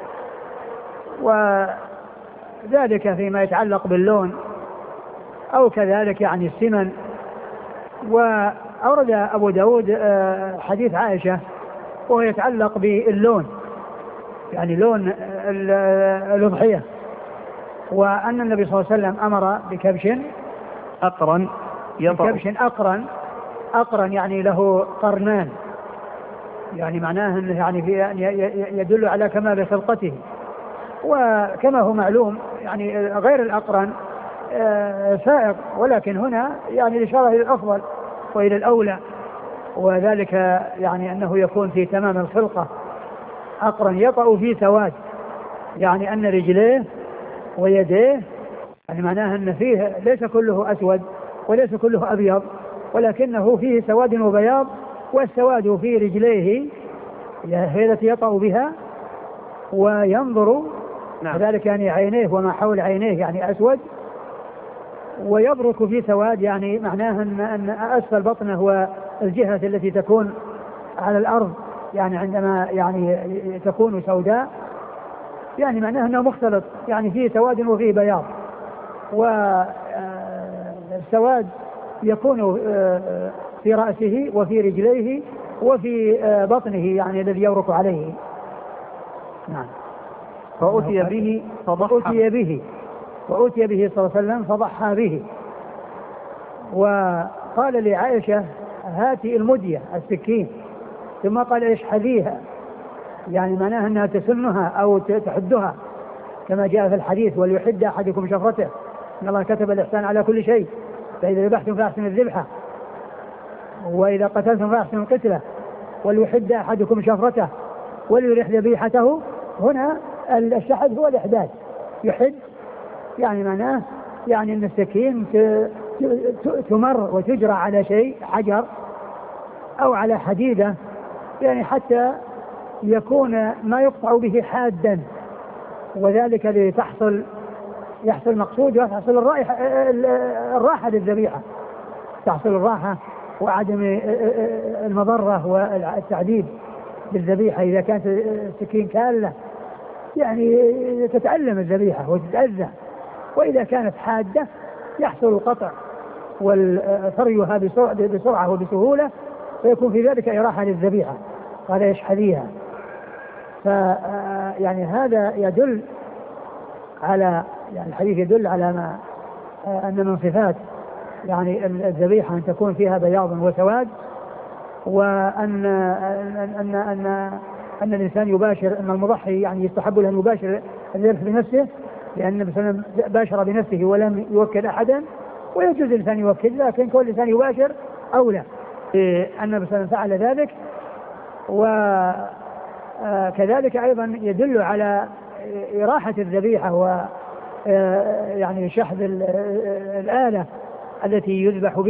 وذلك فيما يتعلق باللون أو كذلك يعني السمن. وأورد أبو داود حديث عائشة وهو يتعلق باللون، يعني لون الأضحية، وأن النبي صلى الله عليه وسلم أمر بكبش أقرن، بكبش أقرن يعني له قرنان، يعني معناه أنه يعني يدل على كمال خلقته. وكما هو معلوم يعني غير الأقرن سائق، ولكن هنا يعني الإشارة إلى الأفضل وإلى الأولى، وذلك يعني أنه يكون في تمام الخلقة. أقرن يطأ فيه سواد، يعني أن رجليه ويديه يعني معناه أن فيه ليس كله أسود وليس كله أبيض، ولكنه فيه سواد وبياض، والسواد في رجليه هي التي يطأ بها وينظر، كذلك يعني عينيه وما حول عينيه يعني أسود، ويبرك في سواد، يعني معناه أن أسفل بطنه والجهة التي تكون على الأرض يعني عندما يعني تكون سوداء، يعني معناه أنه مختلط، يعني فيه سواد وفيه بياض. والسواد يكون في رأسه وفي رجليه وفي بطنه يعني الذي يورك عليه. نعم. فأتي به وأتي به صلى الله عليه وسلم فضحى به. وقال لعائشة هاتي المدية السكين، ثم قال اشحذيها، يعني معناها أنها تسنها أو تحدها كما جاء في الحديث وليحد أحدكم شفرته، إن الله كتب الإحسان على كل شيء، فإذا ذبحتم فأحسنوا الذبحة، وإذا قتلتم فأحسنوا القتلة، وليحد أحدكم شفرته وليرح ذبيحته. هنا الشحذ هو الإحداث، يحد يعني معناه يعني أن السكين تمر وتجرى على شيء حجر أو على حديدة، يعني حتى يكون ما يقطع به حادا، وذلك يحصل مقصود ويحصل الراحة للذبيحة، تحصل الراحة وعدم المضرة والتعذيب للذبيحة. إذا كانت السكين كالة يعني تتألم الذبيحة وتتأذى، وإذا كانت حادة يحصل القطع وثريها بسرعة وبسهولة، فيكون في ذلك إراحة للذبيحة. قال يشحذيها. يعني هذا يدل على، يعني الحديث يدل على ما أن من صفات يعني الذبيحة أن تكون فيها بياض وسواد، وأن أن أن أن الإنسان يباشر، أن المضحي يعني يستحب له أن يباشر الذبح بنفسه، لأن النبي صلى الله عليه وسلم باشر بنفسه ولم يوكل أحدا، ويجوز الإنسان يوكل، لكن كل إنسان يباشر أولى. النبي صلى الله عليه وسلم فعل ذلك. وكذلك أيضا يدل على إراحة الذبيحة و يعني شحذ الآلة التي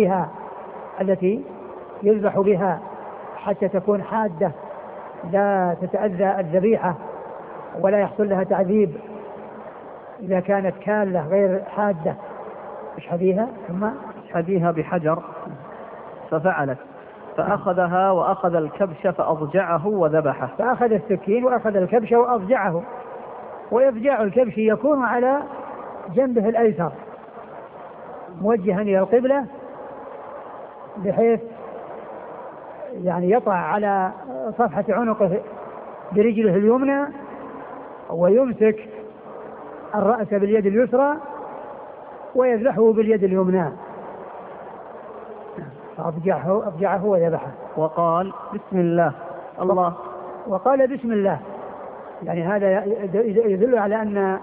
يذبح بها حتى تكون حادة لا تتأذى الذبيحة ولا يحصل لها تعذيب إذا كانت كالة غير حادة. اشحذيها، ثم اشحذيها بحجر، ففعلت، فأخذها وأخذ الكبش فأضجعه وذبحه. فأخذ السكين وأخذ الكبش وأضجعه، وإضجاع الكبش يكون على جنبه الأيسر موجها إلى القبلة، بحيث يعني يطع على صفحة عنقه برجله اليمنى، ويمسك الرأس باليد اليسرى ويذبحه باليد اليمنى. فأضجعه وذبحه. وقال بسم الله. وقال بسم الله، يعني هذا يدل على أن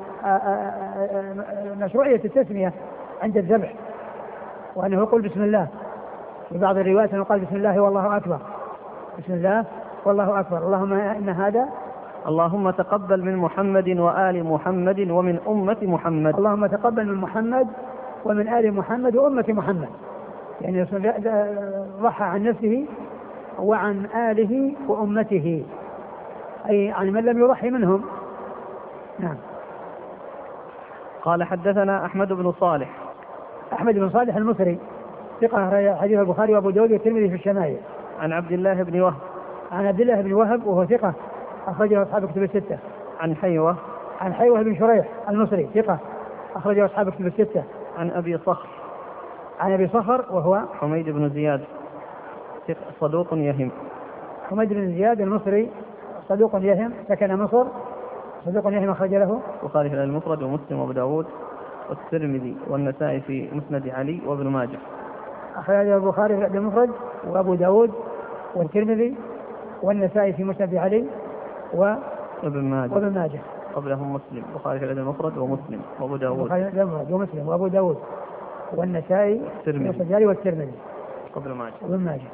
مشروعية التسمية عند الذبح، وأنه يقول بسم الله. في بعض الروايات أنه قال بسم الله والله أكبر، بسم الله والله أكبر، اللهم إن هذا، اللهم تقبل من محمد وآل محمد ومن أمة محمد. اللهم تقبل من محمد ومن آل محمد وأمة محمد، يعني ضحى عن نفسه وعن آله وأمته، أي عن من لم يضحي منهم. نعم. قال حدثنا أحمد بن صالح. أحمد بن صالح المصري ثقة، حديث البخاري وأبو داود والترمذي في الشمائل. عن عبد الله بن وهب. عن عبد الله بن وهب وهو ثقة أخرجه أصحاب كتب الستة. عن حيوة. عن حيوة بن شريح المصري ثقة أخرجه أصحاب كتب الستة. عن أبي صخر. عن أبي صخر وهو حميد بن زياد صدوق يهم. حميد بن زياد المصري صدوق يهم، سكن مصر، صدوق يهم، أخرج له البخاري في المفرد ومسلم وأبو داود والترمذي والنسائي في مسند علي وابن ماجه. أخرج البخاري في المفرد وأبو داود والترمذي والنسائي في مسند علي وابن ماجه. قبلهم مسلم، البخاري في المفرد ومسلم وأبو داود ومسلم وأبو داود والنسائي في مسند علي والترمذي قبل ماجه وابن ماجه.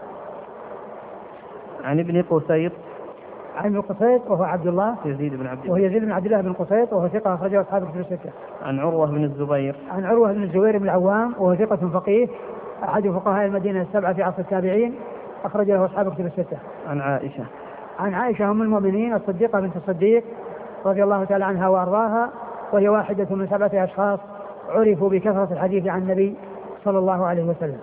عن ابن قسيط. عن ابن قسيط وهو عبد الله يزيد بن عبد الله، وهو يزيد بن عبد الله بن قسيط وهو ثقة أخرجه أصحاب كتب الستة. عن عروة بن الزبير. عن عروة بن الزبير بن العوام وهو ثقة فقيه أحد فقهاء المدينة السبعة في عصر التابعين، أخرج له أصحاب كتب الستة. عن عائشة. عن عائشة أم المؤمنين الصديقة بنت الصديق رضي الله تعالى عنها وأرضاها، وهي واحدة من 7 أشخاص عرفوا بكثرة الحديث عن النبي صلى الله عليه وسلم.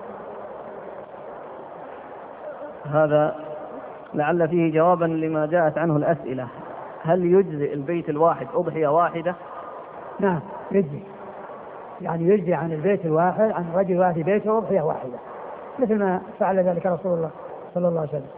هذا لعل فيه جوابا لما جاءت عنه الأسئلة. هل يجزئ البيت الواحد أضحية واحدة؟ نعم يجزي، يعني يجزي عن البيت الواحد، عن رجل واحد بيته أضحية واحدة، مثل ما فعل ذلك رسول الله صلى الله عليه وسلم.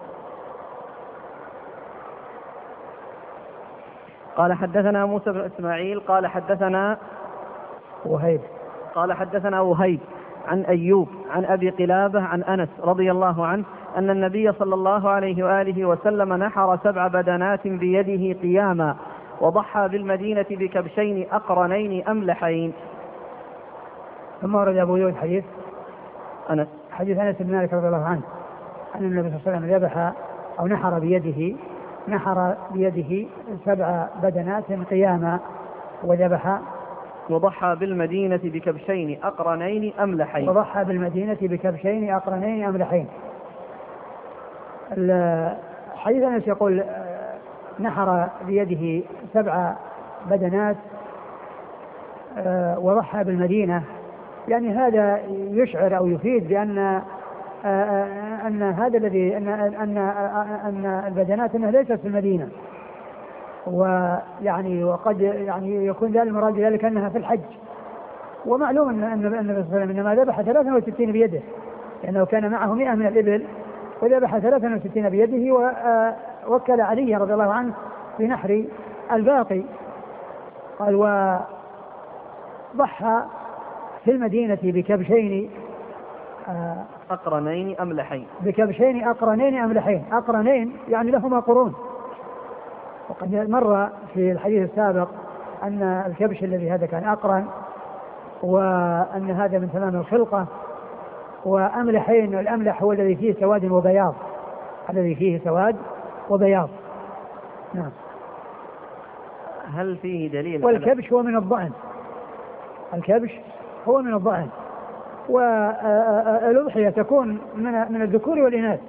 قال حدثنا موسى بن إسماعيل قال حدثنا وهيب. قال حدثنا وهيب عن أيوب عن أبي قلابة عن أنس رضي الله عنه أن النبي صلى الله عليه وآله وسلم نحر 7 بدنات بيده قياما، وضحى بالمدينة بكبشين أقرنين أملحين. ثم ورد أبو داود حديث أنس، حديث أنس بن مالك رضي الله عنه أن النبي صلى الله عليه وسلم ذبح أو نحر بيده 7 بدنات قياما وذبح، وضحى بالمدينة بكبشين أقرنين أملحين. وضحى بالمدينة بكبشين أقرنين أملحين. الحديث أنس يقول نحر بيده 7 بدنات وضحى بالمدينة، يعني هذا يشعر أو يفيد بأن أن هذا الذي أن البدنات أنها ليست في المدينة، ويعني وقد يعني يكون ذلك المراد بذلك أنها في الحج. ومعلوم أن النبي صلى الله عليه وسلم إنما ذبح 63 بيده، لأنه كان معه 100 من الإبل وذبح 63 بيده، ووكل علي رضي الله عنه بنحر الباقي. قال وضحى في المدينة بكبشين أقرنين أملحين. بكبشين أقرنين أملحين. أقرنين يعني لهما قرون، وقد مر في الحديث السابق أن الكبش الذي هذا كان أقرن، وأن هذا من تمام الخلقة. وأملحين، والأملح هو الذي فيه سواد وبياض، الذي فيه سواد وبياض. نعم. هل فيه دليل؟ والكبش هو من الضأن، الكبش هو من الضأن، والأضحية تكون من الذكور والإناث.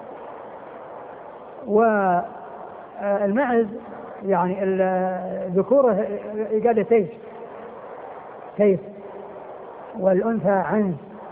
والمعز يعني الذكور يقال تيس، والأنثى عنز،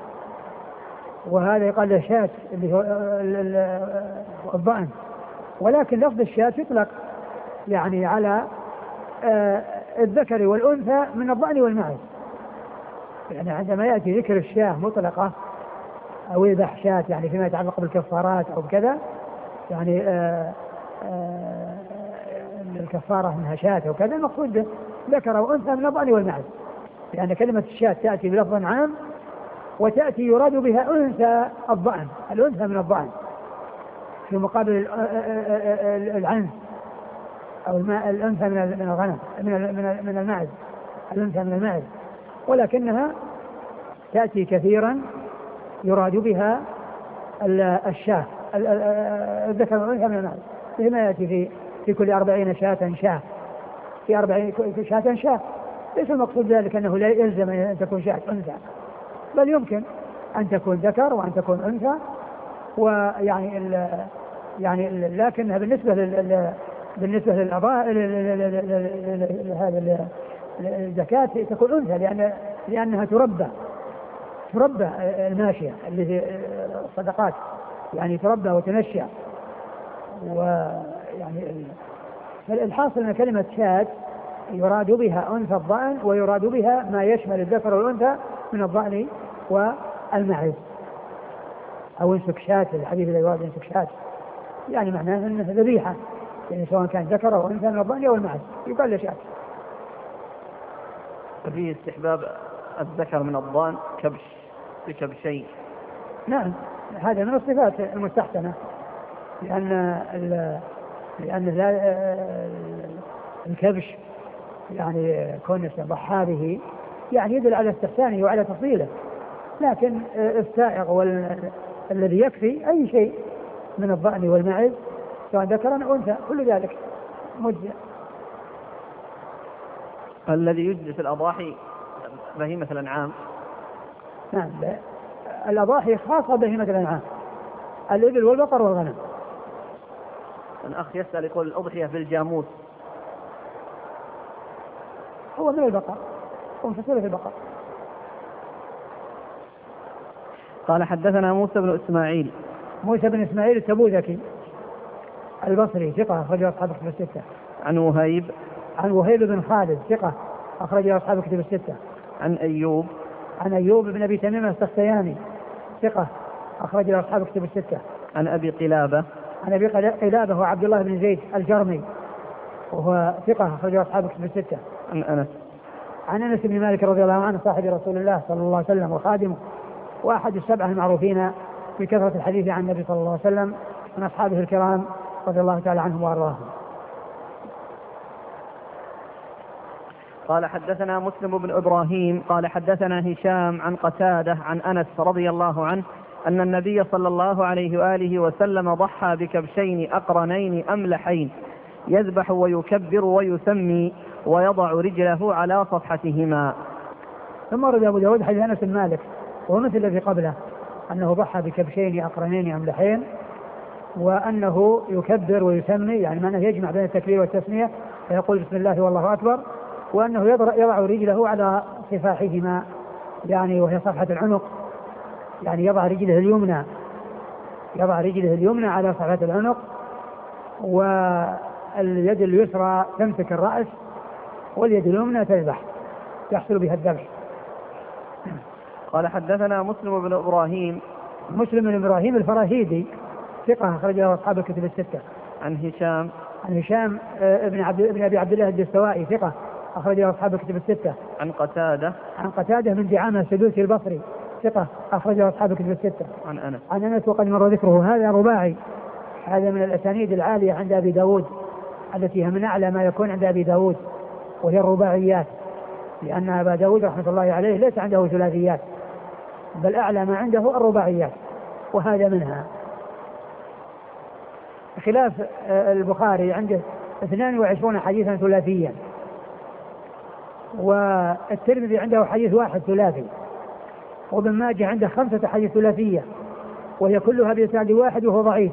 وهذا يقال له شاة اللي هو الضأن. ولكن لفظ الشاة يطلق يعني على الذكر والأنثى من الضأن والمعز، يعني عندما يأتي ذكر الشاة مطلقة أو يذبح شاة يعني فيما يتعلق بالكفارات أو كذا، يعني الكفارة منها شاة وكذا، المقصود ذكر وأنثى من الضأن والمعز، لأن يعني كلمة الشاة تأتي بلفظ عام وتأتي يراد بها أنثى الضأن، الأنثى من الضأن في مقابل العنز أو الأنثى من الغنم من المعز، الأنثى من المعز، ولكنها تأتي كثيرا يراد بها الشاة الذكر والأنثى من المعز، مثل ما يأتي في كل 40 شاة شاة، في 40 شاة شاة. ليس المقصود ذلك أنه لا يلزم أن تكون شاة أنثى، بل يمكن أن تكون ذكر وأن تكون أنثى. ويعني يعني لكنها بالنسبة للأضاء هذا الزكاة تكون أنثى، لأنها تربى الماشية اللي الصدقات، يعني تربى وتنشأ. ويعني الحاصل أن كلمة شاة يراد بها أنثى الضأن، ويراد بها ما يشمل الذكر والأنثى من الضأن والمعز. أو انسك شاة، الحديث الذي يراد انسك شاة يعني معناه أنه ذبيحة، يعني سواء كان ذكر أو أنثى من الضأن أو المعز يقال له شاة. فيه استحباب الذكر من الضأن كبش بكبشين. نعم، هذا من الصفات المستحسنة، لأن الكبش يعني كون ضحى به يعني يدل على استحسانه وعلى تفضيله، لكن السائغ الذي يكفي أي شيء من الضأن والمعز سواء ذكرا أو أنثى كل ذلك مجزئ. الذي يجزي في الأضاحي بهيمة الأنعام. نعم، الأضاحي خاصة بهيمة الأنعام، الإبل والبقر والغنم. الأخ يسأل يقول الأضحية في الجاموس. هو من البقر ومفصولة في البقر. قال حدثنا موسى بن إسماعيل التبوذكي البصري ثقة أخرجه أصحاب كتب الستة. عن وهيب بن خالد ثقة أخرجه أصحاب كتب الستة. عن أيوب بن أبي تميم السختياني ثقة أخرجه أصحاب كتب الستة. عن أبي قلابة هو عبد الله بن زيد الجرمي وهو ثقة أخرجه أصحاب كتب الستة. عن أنس بن مالك رضي الله عنه صاحب رسول الله صلى الله عليه وسلم وخادمه، وأحد السبعة المعروفين بكثرة الحديث عن النبي صلى الله عليه وسلم من أصحابه الكرام رضي الله تعالى عنهم وأرضاهم. قال حدثنا مسلم بن إبراهيم قال حدثنا هشام عن قتادة عن أنس رضي الله عنه أن النبي صلى الله عليه وآله وسلم ضحى بكبشين أقرنين أملحين يذبح ويكبر ويسمي ويضع رجله على صفحتهما. ثم ورد أبو داود حديث أنس بن مالك ومثل الذي قبله أنه ضحى بكبشين أقرنين أملحين، وأنه يكبر ويسمي يعني معناه يجمع بين التكبير والتسمية فيقول بسم الله والله أكبر، وأنه يضع رجله على صفاحهما يعني وهي صفحة العنق، يعني يضع رجله اليمنى على صفحة العنق، واليد اليسرى تمسك الرأس واليد اليمنى تذبح يحصل بها الذبح. قال حدثنا مسلم بن إبراهيم الفراهيدي ثقة أخرجه أصحاب الكتب الستة. عن هشام ابن أبي عبد الله الدستوائي ثقة أخرجه أصحاب الكتب الستة. عن قتادة من دعامة السدوسي البصري ثقة أخرجه أصحاب الكتب الستة. عن أنس وقد مر ذكره. هذا رباعي، هذا من الأسانيد العالية عند أبي داود التي هي من أعلى ما يكون عند أبي داود، وهي الرباعيات، لأن أبا داود رحمة الله عليه ليس عنده ثلاثيات بل أعلى ما عنده الرباعيات، وهذا منها. خلاف البخاري عنده 22 حديثا ثلاثيا، والترمذي عنده حديث واحد ثلاثي، وابن ماجه عنده 5 حديث ثلاثية وهي كلها بإسناد واحد وهو ضعيف،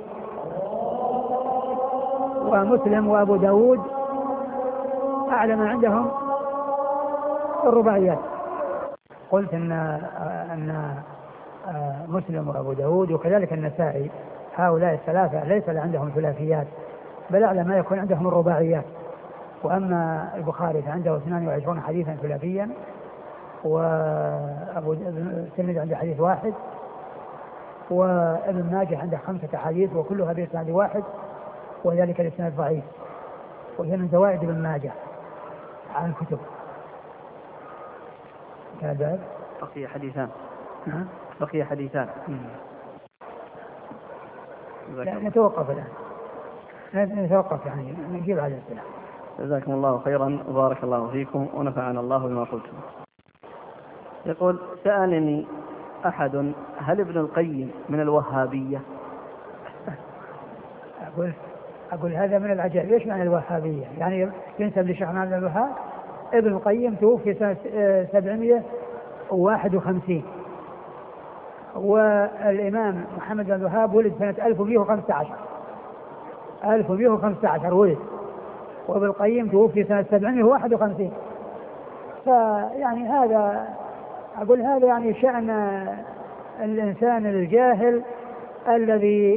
ومسلم وأبو داود أعلى ما عندهم الرباعيات. قلت أن مسلم وأبو داود وكذلك النسائي هؤلاء الثلاثة ليس عندهم ثلاثيات بل أعلى ما يكون عندهم الرباعيات. وأما البخاري فعنده 22 حديثا ثلاثيا، وأبو الترمذي عنده حديث واحد، وابن ماجه عنده 5 حديث وكلها بإسناد واحد وذلك الإسناد ضعيف، وهي من زوائد ابن ماجه عن الكتب. هذا بقي حديثان. نتوقف الآن، نتوقف يعني نجيب على الأسئلة. جزاكم الله خيرا وبارك الله فيكم ونفعنا الله بما قلتم. يقول سألني أحد: هل ابن القيم من الوهابية؟ أقول هذا من العجائب. إيش معنى الوهابية؟ يعني ينسب لشيخ محمد الوهاب. ابن القيم توفي سنة 751، والإمام محمد بن الوهاب ولد سنة 1115 ولد، وابن القيم توفي سنة 751. فيعني هذا أقول هذا يعني شأن الإنسان الجاهل الذي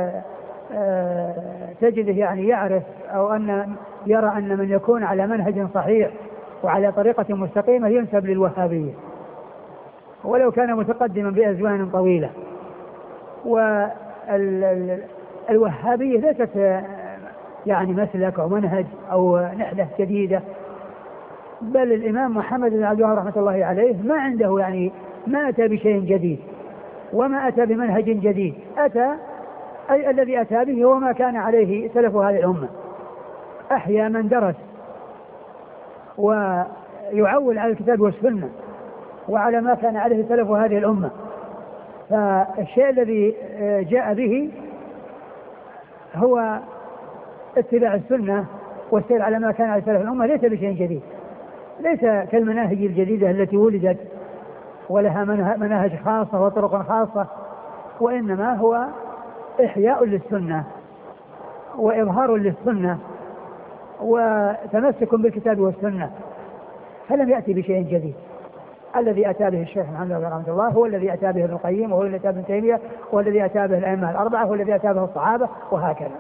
تجده يعني يعرف أو أن يرى أن من يكون على منهج صحيح وعلى طريقة مستقيمة ينسب للوهابية ولو كان متقدما بأزمان طويلة. والوهابية ليست يعني مسلك أو منهج أو نحلة جديدة، بل الإمام محمد بن عبد الوهاب رحمة الله عليه ما عنده يعني ما أتى بشيء جديد وما أتى بمنهج جديد، أتى أي الذي أتى به هو ما كان عليه سلف هذه الأمة. أحيا من درس ويعول على الكتاب والسنة وعلى ما كان عليه سلف هذه الأمة. فالشيء الذي جاء به هو اتباع السنة والسير على ما كان عليه سلف الأمة، ليس بشيء جديد، ليس كالمناهج الجديدة التي ولدت ولها مناهج خاصة وطرق خاصة، وإنما هو إحياء للسنة وإظهار للسنة وتمسك بالكتاب والسنة، فلم يأتي بشيء جديد. الذي أتى به الشيخ محمد رحمه الله هو الذي أتى به ابن القيم، وهو الذي أتى به ابن تيمية، وهو الذي أتى به الأئمة الأربعة، وهو الذي أتى به الصحابة، وهكذا.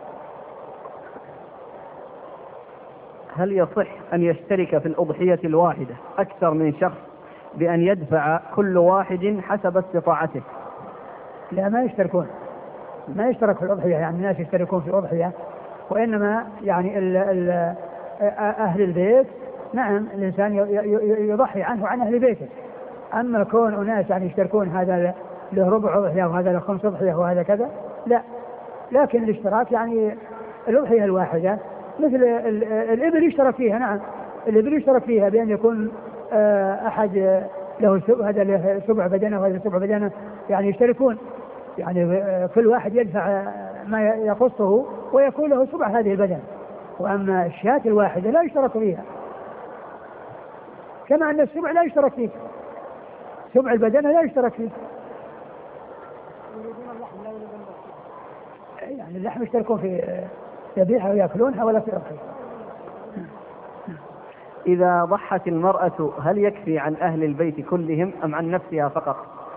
هل يصح أن يشترك في الأضحية الواحدة أكثر من شخص بأن يدفع كل واحد حسب استطاعته؟ لا، ما يشتركون، ما يشترك في الأضحية، يعني الناس يشتركون في الأضحية، وإنما يعني أهل البيت نعم الإنسان يضحي عنه وعن أهل بيته. أما كون أناس يعني يشتركون هذا له ربع أضحية وهذا له 5 أضحية وهذا كذا، لا. لكن الاشتراك يعني الأضحية الواحدة مثل الإبل يشترك فيها، نعم الإبل يشترك فيها بأن يكون أحد له هذا له سبع بدنه وهذا سبع بدنه، يعني يشتركون، يعني كل واحد يدفع ما يخصه ويكون له سبع هذه البدن. وأما الشاة الواحدة لا يشترك فيها، كما أن السبع لا يشترك فيه، سبع البدن لا يشترك فيه. يعني اللحم يشتركون في ذبيحة ويأكلونها ولا في أضحية. إذا ضحت المرأة هل يكفي عن أهل البيت كلهم أم عن نفسها فقط؟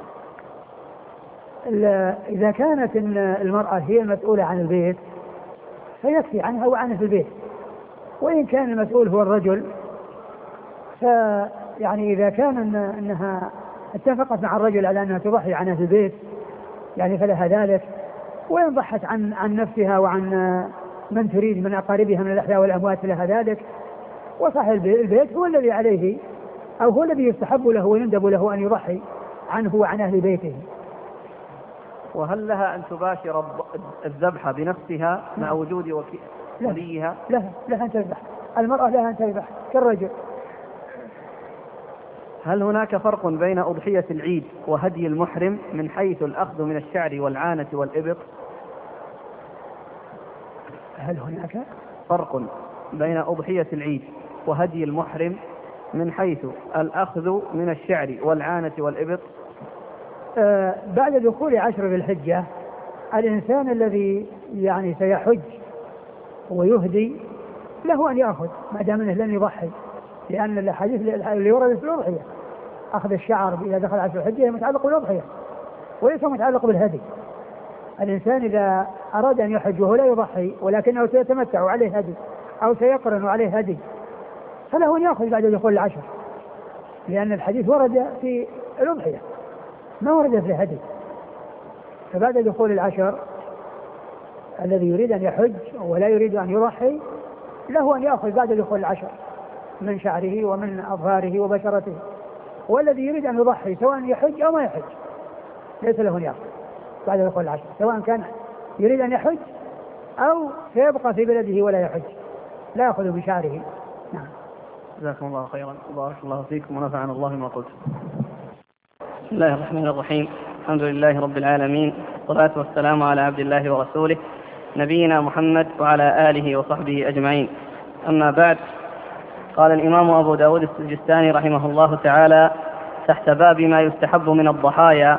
إذا كانت المرأة هي المسؤولة عن البيت فيكفي عنها وعن أهل البيت، وإن كان المسؤول هو الرجل فيعني إذا كان أنها اتفقت مع الرجل على أنها تضحي عن أهل البيت يعني فلها ذلك، وإن ضحت عن نفسها وعن من تريد من أقاربها من الأحياء والأموات فلها ذلك. وصاحب البيت هو الذي عليه أو هو الذي يستحب له ويندب له أن يضحي عنه وعن أهل بيته. وهل لها أن تباشر الذبح بنفسها مع وجود وليها؟ لها أن تذبح، المرأة لها أن تذبح كالرجل. هل هناك فرق بين أضحية العيد وهدي المحرم من حيث الأخذ من الشعر والعانة والإبط؟ هل هناك فرق بين أضحية العيد وهدي المحرم من حيث الأخذ من الشعر والعانة والإبط؟ بعد دخول 10 ذي الحجة الإنسان الذي يعني سيحج ويهدي له أن يأخذ ما دام أنه لن يضحي، لأن الحديث اللي ورد في الأضحية أخذ الشعر إذا دخل 10 ذي الحجة متعلق بالأضحية وليس متعلق بالهدي. الإنسان إذا أراد أن يحج وهو لا يضحي ولكنه سيتمتع عليه هدي أو سيقرن عليه هدي فله أن يأخذ بعد دخول 10، لأن الحديث ورد في الأضحية ما ورد في الهدي. فبعد دخول 10 الذي يريد أن يحج ولا يريد أن يضحي له أن يأخذ بعد دخول 10 من شعره ومن أظهاره وبشرته، والذي يريد أن يضحي سواء يحج أو ما يحج ليس له أن يأخذ بعد دخول 10، سواء كان يريد أن يحج أو سيبقى في بلده ولا يحج لا يأخذ بشعره. نعم. جزاكم الله خيرا، بارك الله فيكم ونفعنا الله ما قلت. بسم الله الرحمن الرحيم. الحمد لله رب العالمين، والصلاة والسلام على عبد الله ورسوله نبينا محمد وعلى آله وصحبه أجمعين. أما بعد، قال الإمام أبو داود السجستاني رحمه الله تعالى تحت باب ما يستحب من الضحايا: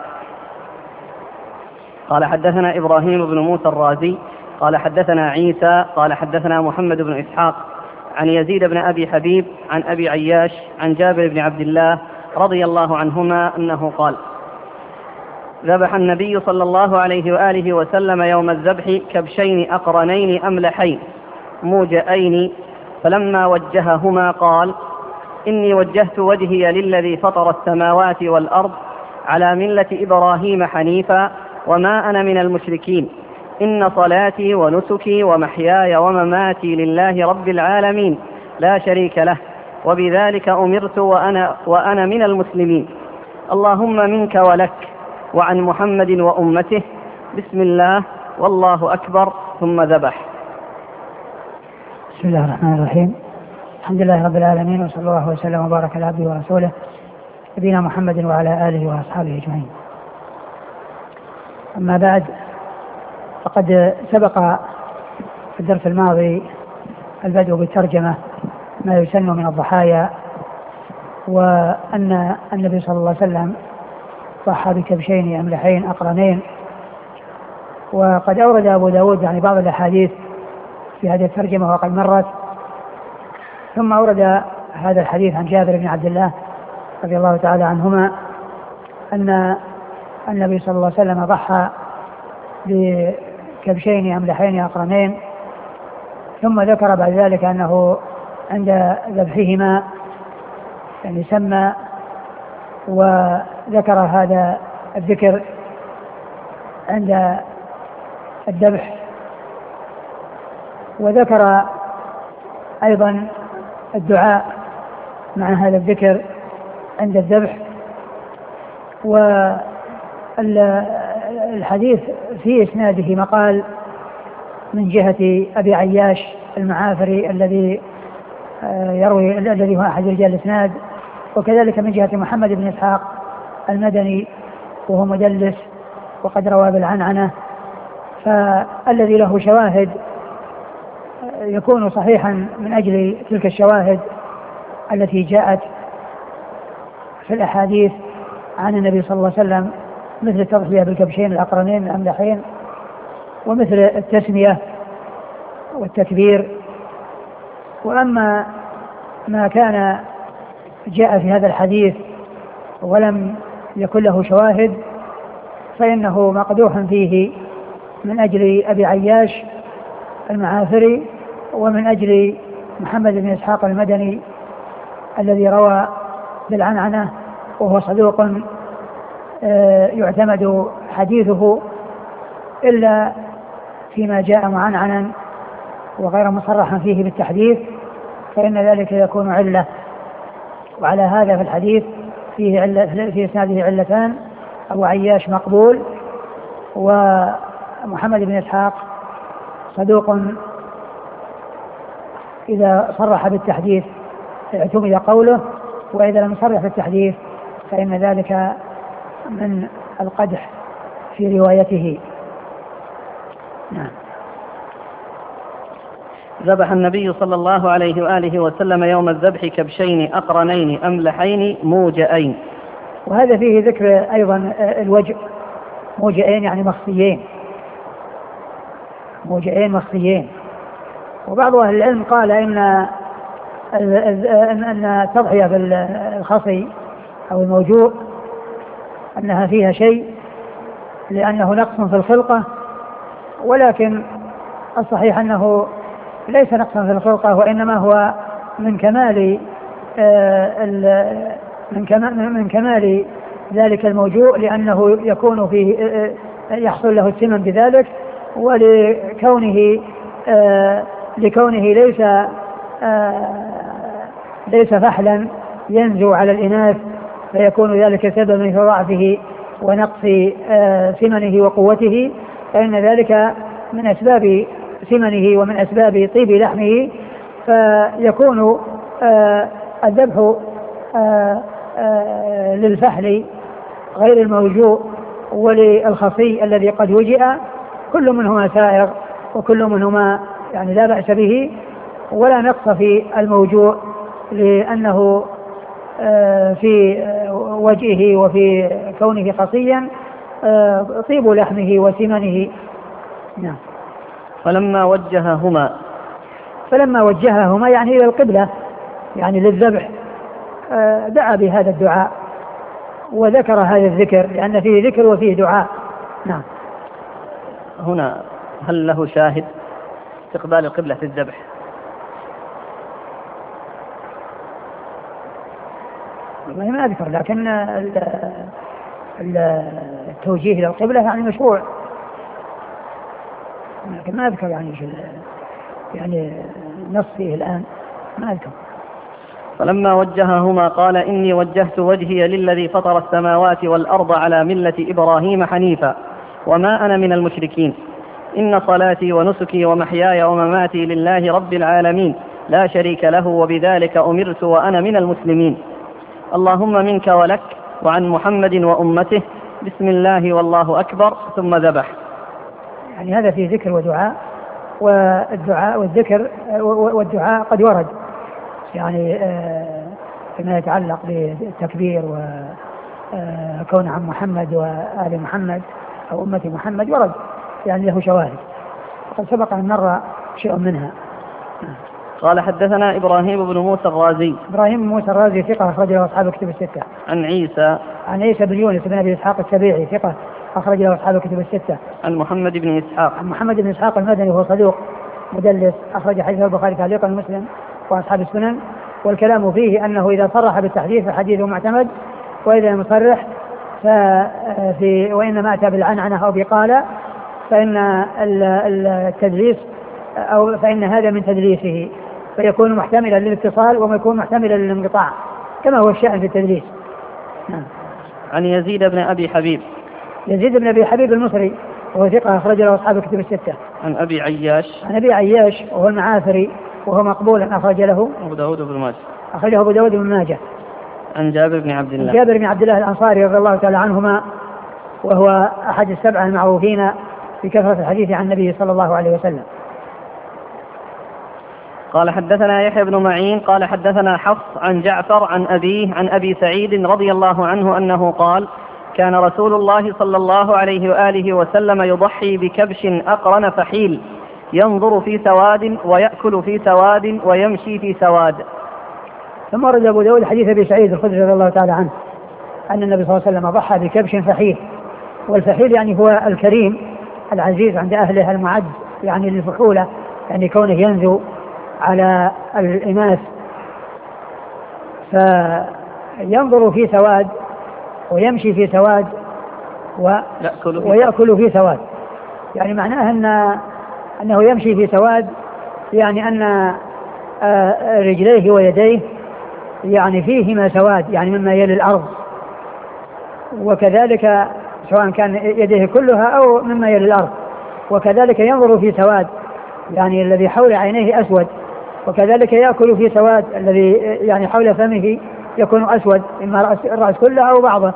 قال حدثنا إبراهيم بن موسى الرازي قال حدثنا عيسى قال حدثنا محمد بن إسحاق عن يزيد بن أبي حبيب عن أبي عياش عن جابر بن عبد الله رضي الله عنهما أنه قال: ذبح النبي صلى الله عليه وآله وسلم يوم الذبح كبشين أقرنين أملحين موجئين، فلما وجههما قال: إني وجهت وجهي للذي فطر السماوات والأرض على ملة إبراهيم حنيفا وما أنا من المشركين، إن صلاتي ونسكي ومحياي ومماتي لله رب العالمين لا شريك له، وبذلك أمرت وأنا من المسلمين، اللهم منك ولك وعن محمد وأمته، بسم الله والله أكبر، ثم ذبح. بسم الله الرحمن الرحيم. الحمد لله رب العالمين، وصلى الله وسلم وبارك على عبده ورسوله نبينا محمد وعلى آله وأصحابه أجمعين. أما بعد، فقد سبق في الدرس الماضي البدء بترجمة ما يسن من الضحايا، وأن النبي صلى الله عليه وسلم ضحى بكبشين أملحين أقرنين. وقد أورد أبو داود يعني بعض الأحاديث في هذه الترجمة وقد مرت، ثم أورد هذا الحديث عن جابر بن عبد الله رضي الله تعالى عنهما أن النبي صلى الله عليه وسلم ضحى بكبشين أملحين أقرنين، ثم ذكر بعد ذلك أنه عند ذبحهما يعني سمى، وذكر هذا الذكر عند الذبح، وذكر أيضا الدعاء مع هذا الذكر عند الذبح. والحديث في إسناده مقال من جهة أبي عياش المعافري الذي هو أحد رجال الإسناد، وكذلك من جهة محمد بن إسحاق المدني وهو مدلس وقد روى بالعنعنة، فالذي له شواهد يكون صحيحا من أجل تلك الشواهد التي جاءت في الأحاديث عن النبي صلى الله عليه وسلم، مثل التضحية بالكبشين الأقرنين الأملحين، ومثل التسمية والتكبير. وأما ما كان جاء في هذا الحديث ولم يكن له شواهد فإنه مقدوح فيه من أجل أبي عياش المعافري ومن أجل محمد بن إسحاق المدني الذي روى بالعنعنة، وهو صدوق يعتمد حديثه إلا فيما جاء معنعنا وغير مصرحا فيه بالتحديث، فإن ذلك يكون علة. وعلى هذا في الحديث في إسناده علتان: أبو عياش مقبول، ومحمد بن إسحاق صدوق إذا صرح بالتحديث اعتمد قوله، وإذا لم يصرح بالتحديث فإن ذلك من القدح في روايته. نعم. ذبح النبي صلى الله عليه وآله وسلم يوم الذبح كبشين أقرنين أملحين موجئين. وهذا فيه ذكر أيضا الوجه، موجئين يعني مخصيين، موجئين مخصيين. وبعض أهل العلم قال إن التضحية بالخصي أو الموجوء أنها فيها شيء لأنه نقص في الخلقة، ولكن الصحيح أنه ليس نقصا في الخلقة، وإنما هو من كمال ذلك الموجوء، لأنه يكون فيه يحصل له السمن بذلك، لكونه ليس فحلا ينزو على الإناث، فيكون ذلك سببا في ضعفه ونقص سمنه وقوته، فإن ذلك من أسباب سمنه ومن أسباب طيب لحمه، فيكون الذبح للفحل غير الموجوء وللخصي الذي قد وجئ، كل منهما سائغ وكل منهما يعني لا بأس به، ولا نقص في الموجوء لأنه في وجهه وفي كونه خصيا طيب لحمه وسمنه. نعم. فلما وجههما يعني إلى القبلة يعني للذبح دعا بهذا الدعاء وذكر هذا الذكر، لأن فيه ذكر وفيه دعاء. نعم. هنا هل له شاهد استقبال القبلة في الذبح؟ والله ما أذكر، لكن التوجيه إلى القبلة يعني مشروع، لكن ما أذكر يعني نص فيه الآن ما أذكر. فلما وجههما قال إني وجهت وجهي للذي فطر السماوات والأرض على ملة إبراهيم حنيفا وما أنا من المشركين، إن صلاتي ونسكي ومحياي ومماتي لله رب العالمين لا شريك له وبذلك أمرت وأنا من المسلمين، اللهم منك ولك وعن محمد وأمته بسم الله والله أكبر، ثم ذبح. يعني هذا فيه ذكر ودعاء، والدعاء والذكر والدعاء قد ورد يعني فيما يتعلق بالتكبير وكون عن محمد وآل محمد أو أمة محمد ورد يعني له شواهد، وقد سبق أن مر شيء منها. قال حدثنا إبراهيم بن موسى الرازي. إبراهيم بن موسى الرازي ثقة أخرج له أصحاب الكتب الستة. عن عيسى بن يونس بن أبي إسحاق السبيعي ثقة أخرج له أصحاب الكتب الستة. عن محمد بن إسحاق المدني وهو صدوق مدلس أخرج حديثه البخاري تعليقا ومسلم وأصحاب السنن، والكلام فيه أنه إذا صرح بالتحديث فحديثه معتمد، وإذا لم يصرح وإنما أتى بالعنعنة أو بقال فإن التدليس أو فإن هذا من تدليسه، فيكون محتملا للاتصال ويكون محتملا للانقطاع كما هو الشأن في التدليس. عن يزيد بن أبي حبيب المصري وهو ثقة أخرج له أصحاب الكتب الستة. عن أبي عياش وهو المعافري وهو مقبول أخرج له أبو داود بن ماجه. أخرجه أبو داود بن ماجه. عن جابر بن عبد الله الأنصاري رضي الله تعالى عنهما، وهو أحد السبعة المعروفين بكثرة الحديث عن النبي صلى الله عليه وسلم. قال حدثنا يحيى بن معين قال حدثنا حفص عن جعفر عن أبيه عن أبي سعيد رضي الله عنه أنه قال كان رسول الله صلى الله عليه وآله وسلم يضحي بكبش أقرن فحيل ينظر في سواد ويأكل في سواد ويمشي في سواد. ثم ورد أبو داود حديث أبي سعيد الخدري رضي الله تعالى عنه أن النبي صلى الله عليه وسلم ضحى بكبش فحيل، والفحيل يعني هو الكريم العزيز عند أهله المعد يعني للفحولة، يعني كونه ينذو على الإناث، فينظر في سواد ويمشي في سواد ويأكل في سواد. يعني معناه أنه يمشي في سواد، يعني أن رجليه ويديه يعني فيهما سواد يعني مما يلي الأرض، وكذلك سواء كان يديه كلها أو مما يلي الأرض، وكذلك ينظر في سواد يعني الذي حول عينيه أسود، وكذلك يأكل في سواد الذي يعني حول فمه يكون أسود، إما الرأس كله أو بعضه.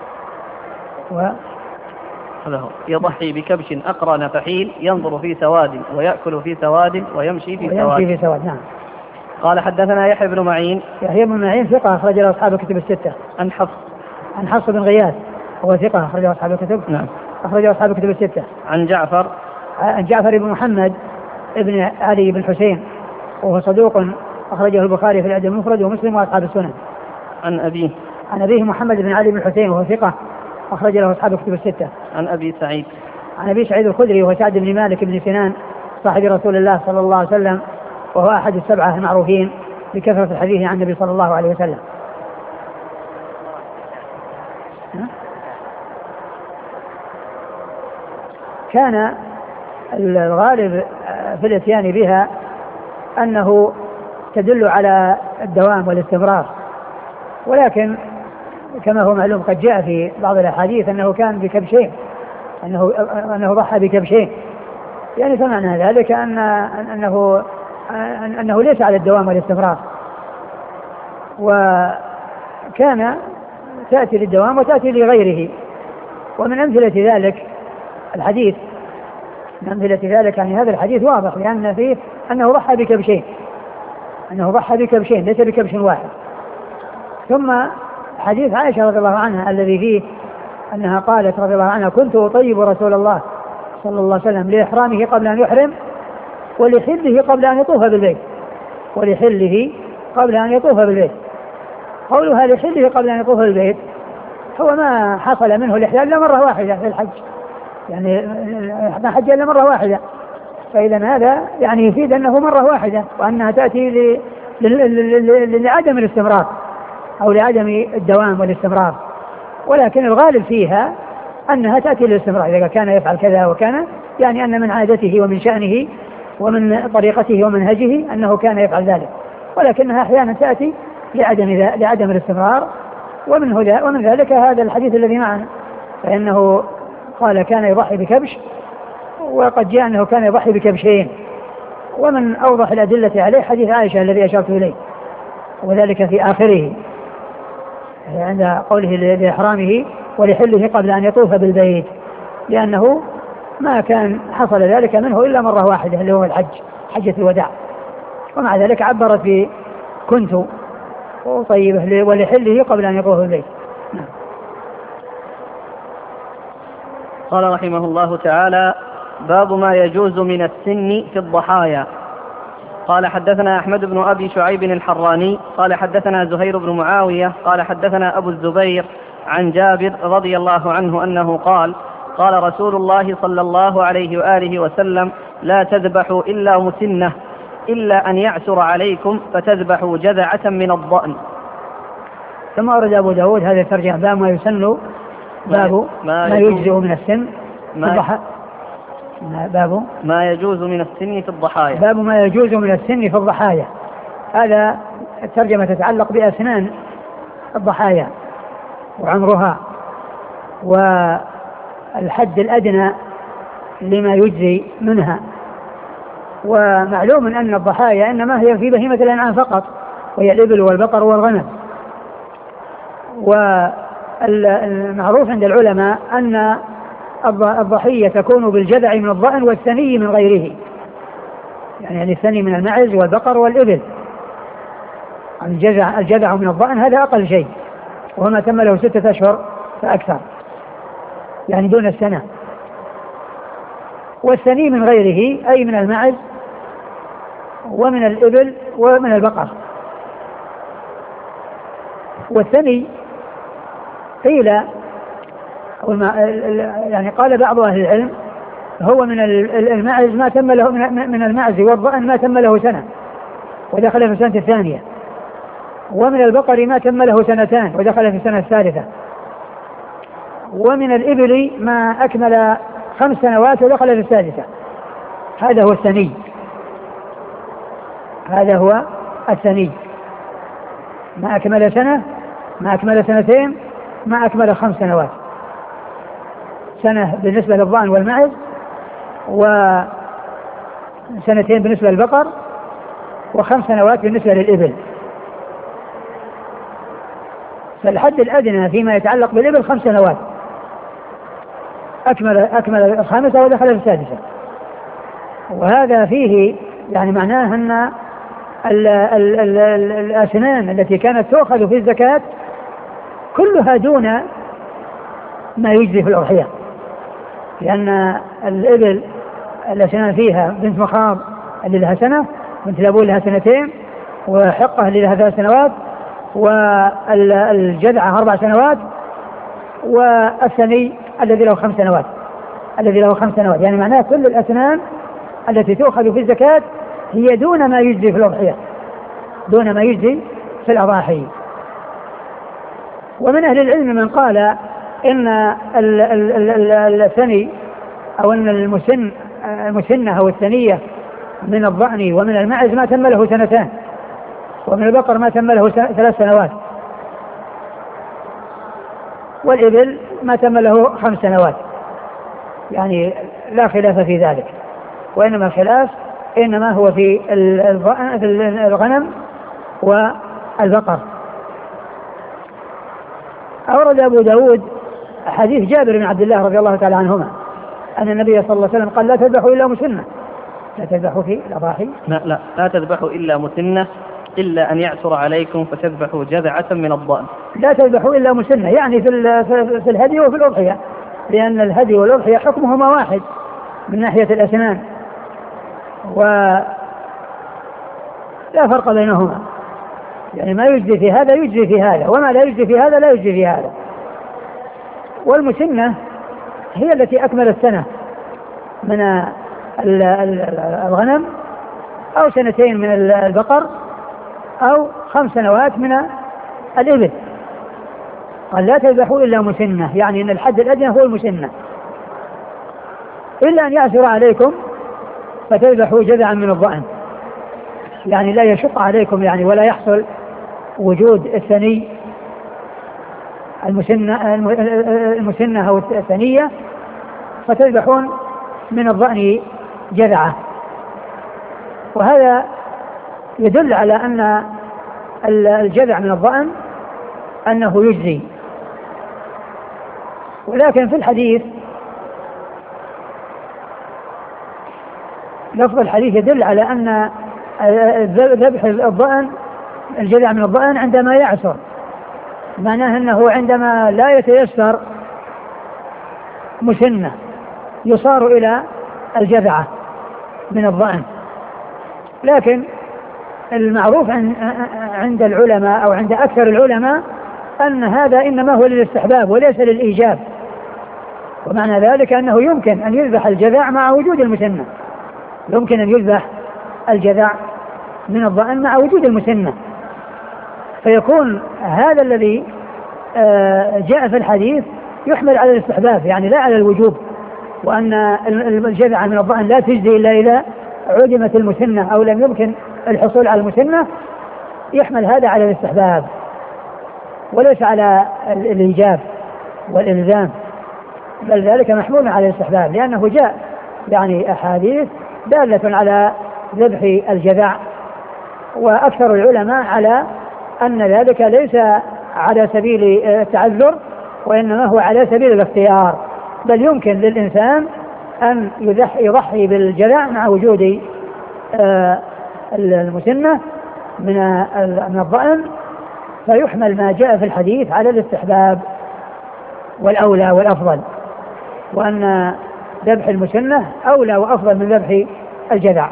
يضحي بكبش أقرن فحيل ينظر في سواد ويأكل في سواد ويمشي في سواد. نعم. قال حدثنا يحيى بن معين ثقة أخرج له أصحاب الكتب الستة. عن حفص بن غياث وهو ثقة أخرج له أصحاب الكتب. نعم. أخرج له أصحاب الكتب الستة. عن جعفر بن محمد ابن علي بن حسين وهو صدوق أخرجه البخاري في الأدب المفرد ومسلم وأصحاب السنن. عن أبيه محمد بن علي بن حسين وهو ثقة أخرج له أصحاب الكتب الستة. عن أبي سعيد الخدري وهو سعد بن مالك بن سنان صاحب رسول الله صلى الله عليه وسلم، وهو أحد السبعة المعروفين بكثرة الحديث عن النبي صلى الله عليه وسلم. كان الغالب في الاتيان بها أنه تدل على الدوام والاستمرار، ولكن كما هو معلوم قد جاء في بعض الأحاديث أنه كان بكبشين، أنه ضحى بكبشين، يعني فمعنى ذلك أنه ليس على الدوام والاستمرار. وكان تأتي للدوام وتأتي لغيره. ومن أمثلة ذلك الحديث، من أمثلة ذلك يعني هذا الحديث واضح لأن فيه أنه ضحى بكبشين، أنه ضحى بكبشين ليس بكبش واحد. ثم حديث عائشة رضي الله عنها الذي فيه أنها قالت رضي الله عنها: كنت أطيب رسول الله صلى الله عليه وسلم لإحرامه قبل أن يحرم ولحله قبل أن يطوف بالبيت، ولحله قبل أن يطوف بالبيت. قولها لحله قبل أن يطوف بالبيت هو ما حصل منه الإحلال إلا مرة واحدة في الحج، يعني ما حج إلا مرة واحدة، فإذا هذا يعني يفيد أنه مرة واحدة وأنها تأتي لعدم الاستمرار أو لعدم الدوام والاستمرار. ولكن الغالب فيها أنها تأتي للاستمرار، إذا كان يفعل كذا وكان، يعني أن من عادته ومن شأنه ومن طريقته ومنهجه أنه كان يفعل ذلك، ولكنها أحيانا تأتي لعدم الاستمرار. ومن ذلك هذا الحديث الذي معنا، فإنه قال كان يضحي بكبش، وقد جاء أنه كان يضحي بكبشين. ومن أوضح الأدلة عليه حديث عائشة الذي أشرت إليه، وذلك في آخره عند قوله لإحرامه ولحله قبل أن يطوف بالبيت، لأنه ما كان حصل ذلك منه إلا مرة واحدة اللي هو الحج، حجة الوداع. ومع ذلك عبرت في كنت طيبه ولحله قبل أن يطوف بالبيت. قال رحمه الله تعالى: باب ما يجوز من السن في الضحايا. قال حدثنا أحمد بن أبي شعيب الحراني قال حدثنا زهير بن معاوية قال حدثنا أبو الزبير عن جابر رضي الله عنه أنه قال: قال رسول الله صلى الله عليه وآله وسلم: لا تذبحوا إلا مسنة إلا أن يعسر عليكم فتذبحوا جذعة من الضأن. ثم أورد أبو داود هذا الترجمة: باب ما يسن، باب ما يجزئ من السن باب ما يجوز من السن في الضحايا. باب ما يجوز من السن في الضحايا. هذا الترجمة تتعلق بأسنان الضحايا وعمرها والحد الأدنى لما يجزي منها. ومعلوم أن الضحايا إنما هي في بهيمة الأنعام فقط، وهي الإبل والبقر والغنم. والمعروف عند العلماء أن الضحية تكون بالجذع من الضأن والثني من غيره، يعني الثني من المعز والبقر والإبل. الجذع من الضأن هذا أقل شيء، وما تم له 6 أشهر فأكثر، يعني دون السنة. والثني من غيره أي من المعز ومن الإبل ومن البقر. والثني قيل يعني قال بعض أهل العلم هو من المعز ما تم له من المعز والضأن ما تم له سنة ودخل في السنة الثانية، ومن البقر ما تم له 2 سنين ودخل في السنة الثالثة، ومن الإبل ما أكمل 5 سنوات ودخل في السادسة. هذا هو الثني، هذا هو الثني، ما أكمل سنة، ما أكمل 2 سنين، ما أكمل 5 سنوات. سنة بالنسبة للضأن والمعز، و2 سنين بالنسبة للبقر، و5 سنوات بالنسبة للإبل. فالحد الأدنى فيما يتعلق بالإبل 5 سنوات، أكمل 5 ودخل في 6. وهذا فيه يعني معناه أن الأسنان التي كانت تؤخذ في الزكاة كلها دون ما يجزي في الأضحية، لأن الإبل الأسنان فيها بنت مخاض اللي لها 1 سنة، بنت لابون لها 2 سنين، وحقة اللي لها 3 سنوات، والجذعة 4 سنوات، والثني الذي له 5 سنوات، الذي له 5 سنوات. يعني معناه كل الأسنان التي تؤخذ في الزكاة هي دون ما يجزي في الأضحية، دون ما يجزي في الأضاحي. ومن أهل العلم من قال إن الثني أو أن المسنة أو الثنية من الضأن ومن المعز ما تم له 2 سنين، ومن البقر ما تم له 3 سنوات، والإبل ما تم له 5 سنوات. يعني لا خلاف في ذلك، وإنما الخلاف إنما هو في الغنم والبقر. أورد أبو داود حديث جابر بن عبد الله رضي الله تعالى عنهما أن النبي صلى الله عليه وسلم قال لا تذبحوا إلا مسنة. لا تذبحوا في الأضاحي لا تذبحوا إلا مسنة إلا أن يعثر عليكم فتذبحوا جذعة من الضأن. لا تذبحوا إلا مسنة يعني في الهدي وفي الأضحية، لأن الهدي والأضحية حكمهما واحد من ناحية الأسنان ولا فرق بينهما، يعني ما يجزي في هذا يجزي في هذا، وما لا يجزي في هذا لا يجزي في هذا. والمسنة هي التي أكملت سنة من الغنم أو سنتين من البقر أو 5 سنوات من الإبل. قال لا تذبحوا إلا مسنة، يعني أن الحد الأدنى هو المسنة، إلا أن يعثر عليكم فتذبحوا جذعا من الضأن، يعني لا يشق عليكم يعني ولا يحصل وجود الثني المسنة أو الثنية، فتذبحون من الضأن جذعة. وهذا يدل على أن الجذع من الضأن أنه يجزي. ولكن في الحديث لفظ الحديث يدل على أن ذبح الضأن الجذع من الضأن عندما يعسر، معناه أنه عندما لا يتيسر مسنة يصار إلى الجذعة من الضأن. لكن المعروف عند العلماء أو عند أكثر العلماء أن هذا إنما هو للاستحباب وليس للإيجاب، ومعنى ذلك أنه يمكن أن يذبح الجذع مع وجود المسنة، يمكن أن يذبح الجذع من الضأن مع وجود المسنة، فيكون هذا الذي جاء في الحديث يحمل على الاستحباب يعني لا على الوجوب، وأن الجذع من الضأن لا تجزي إلا إذا عدمت المسنة أو لم يمكن الحصول على المسنة، يحمل هذا على الاستحباب وليس على الإيجاب والإلزام، بل ذلك محمول على الاستحباب، لأنه جاء يعني أحاديث دالة على ذبح الجذع، وأكثر العلماء على أن ذلك ليس على سبيل التعذر وإنما هو على سبيل الاختيار، بل يمكن للإنسان أن يضحي بالجذع مع وجود المسنة من الضأن، فيحمل ما جاء في الحديث على الاستحباب والأولى والأفضل، وأن ذبح المسنة أولى وأفضل من ذبح الجذع.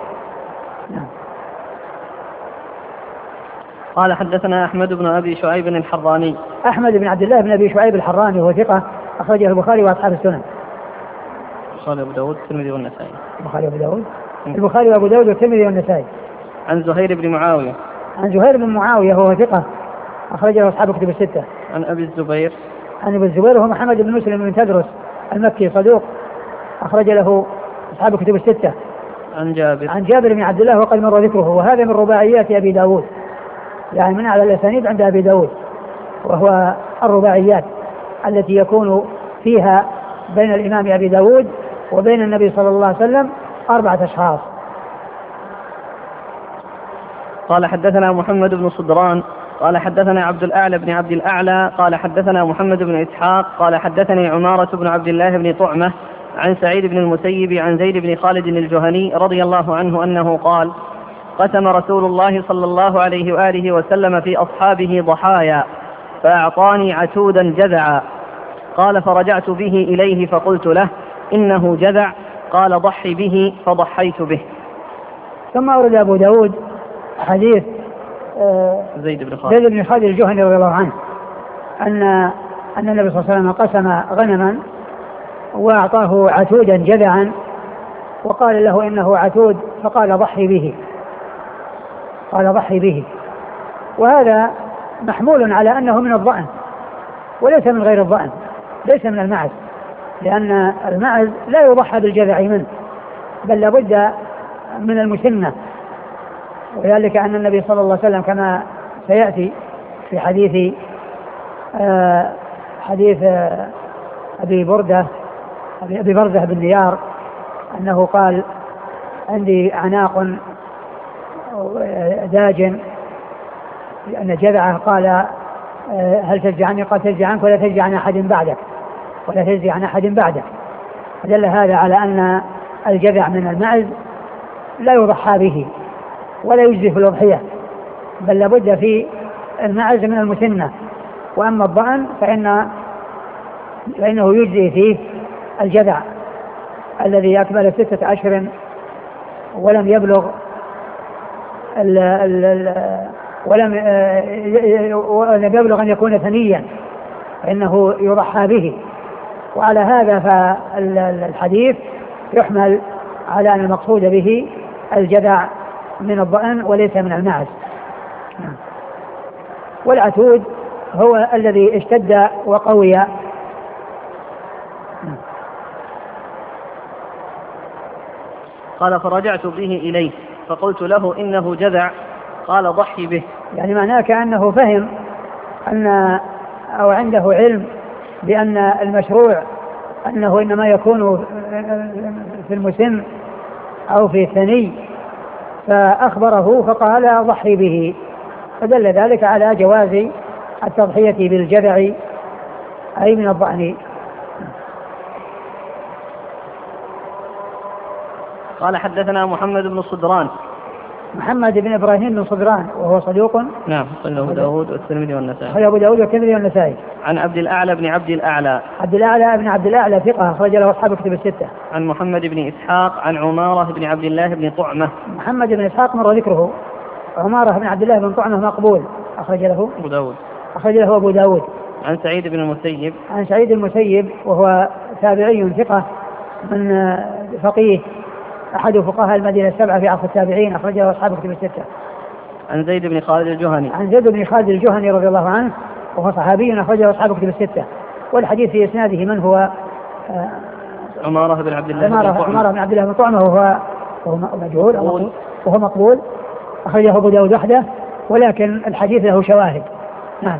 قال حدثنا أحمد بن أبي شعيب الحراني. أحمد بن عبد الله بن أبي شعيب الحراني وهو ثقة أخرجه البخاري وأصحاب السنن. البخاري وأبو داود والترمذي والنسائي. البخاري وأبو داود والترمذي والنسائي. عن زهير بن معاوية. عن زهير بن معاوية وهو ثقة أخرجه أصحاب الكتب الستة. عن أبي الزبير. عن أبي الزبير وهو محمد بن مسلم بن تدرس المكي صدوق أخرج له أصحاب الكتب الستة. عن جابر بن عبد الله وقد مر ذكره، وهذا من رباعيات أبي داود، يعني من أعلى الأسانيد عند أبي داود، وهو الرباعيات التي يكون فيها بين الإمام أبي داود وبين النبي صلى الله عليه وسلم 4 أشخاص. قال حدثنا محمد بن صدران قال حدثنا عبد الأعلى بن عبد الأعلى قال حدثنا محمد بن إسحاق قال حدثني عمارة بن عبد الله بن طعمة عن سعيد بن المسيب عن زيد بن خالد الجهني رضي الله عنه أنه قال: قسم رسول الله صلى الله عليه وآله وسلم في أصحابه ضحايا فأعطاني عتودا جذعا، قال: فرجعت به إليه فقلت له: إنه جذع، قال: ضحي به، فضحيت به. ثم أورد أبو داود حديث زيد بن خالد الجهني رضي الله عنه أن النبي صلى الله عليه وسلم قسم غنما وأعطاه عتودا جذعا وقال له إنه عتود، فقال: ضحي به. وهذا محمول على أنه من الضأن وليس من غير الضأن، ليس من المعز، لأن المعز لا يضحى بالجذع منه بل لابد من المسنة، وذلك أن النبي صلى الله عليه وسلم كما سيأتي في حديث أبي بردة بن نيار أنه قال: عندي عناق داج، لأن جذعه قال هل تجزي عني؟ قال تجزي عنك ولا تجزي عن أحد بعدك، ولا تجزي عن أحد بعدك. فدل هذا على أن الجذع من المعز لا يضحى به ولا يجزي في الأضحية، بل لابد في المعز من المسنة. وأما الضأن فإنه يجزي فيه الجذع الذي أكمل 6 أشهر ولم يبلغ ولم يبلغ أن يكون ثنيا، فإنه يضحى به. وعلى هذا فالحديث يحمل على أن المقصود به الجذع من الضأن وليس من المعز. والعتود هو الذي اشتد وقوي. قال فرجعت به إليه فقلت له إنه جذع، قال ضحي به. يعني معناه كأنه فهم أو عنده علم بأن المشروع أنه إنما يكون في المسن أو في الثني، فأخبره فقال ضحي به، فدل ذلك على جواز التضحية بالجذع أي من الضأن. قال حدثنا محمد بن صدران. محمد بن إبراهيم بن صدران وهو صدوق. نعم، أخرجه أبو داود والترمذي والنسائي. أخرجه أبو داود والترمذي والنسائي. عن عبد الأعلى بن عبد الأعلى. عبد الأعلى بن عبد الأعلى ثقة أخرج له أصحاب الكتب الستة. عن محمد بن إسحاق عن عمارة بن عبد الله بن طعمة. محمد بن إسحاق مر ذكره. عمارة بن عبد الله بن طعمة مقبول أخرج له أبو داود. أخرج له أبو داود. عن سعيد بن المسيب. عن سعيد المسيب وهو تابعي ثقة من فقيه أحد فقهاء المدينة السبعة في عصر التابعين أخرج له أصحاب الكتب الستة. عن زيد بن خالد الجهني. عن زيد بن خالد الجهني رضي الله عنه وهو صحابي أخرجه أصحاب الكتب الستة. والحديث في إسناده من هو؟ عمارة بن عبد الله عمارة بن عبد الله بن طعمة وهو مجهول وهو مقبول أخرجه أبو داود وحده، ولكن الحديث له شواهد. نعم.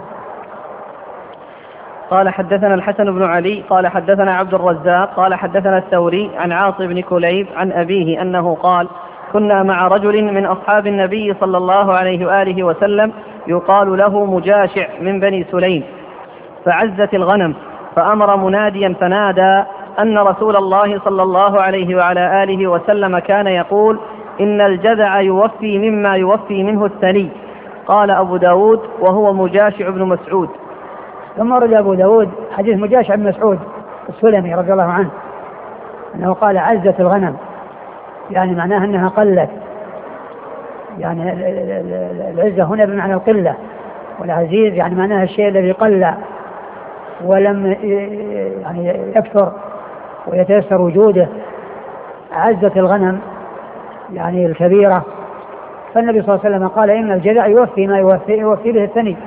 قال حدثنا الحسن بن علي قال حدثنا عبد الرزاق قال حدثنا الثوري عن عاصم بن كليب عن أبيه أنه قال كنا مع رجل من أصحاب النبي صلى الله عليه وآله وسلم يقال له مجاشع من بني سليم، فعزت الغنم فأمر مناديا فنادى أن رسول الله صلى الله عليه وعلى آله وسلم كان يقول إن الجذع يوفي مما يوفي منه الثني. قال أبو داود وهو مجاشع بن مسعود. ثم رد أبو داود حديث مجاشع بن مسعود السلمي رضي الله عنه أنه قال عزت الغنم، يعني معناها أنها قلت، يعني العزة هنا بمعنى القلة، والعزيز يعني معناها الشيء الذي قل ولم يعني يكثر ويتيسر وجوده. عزت الغنم يعني الكبيرة. فالنبي صلى الله عليه وسلم قال إن الجذع يوفي ما يوفي به الثني،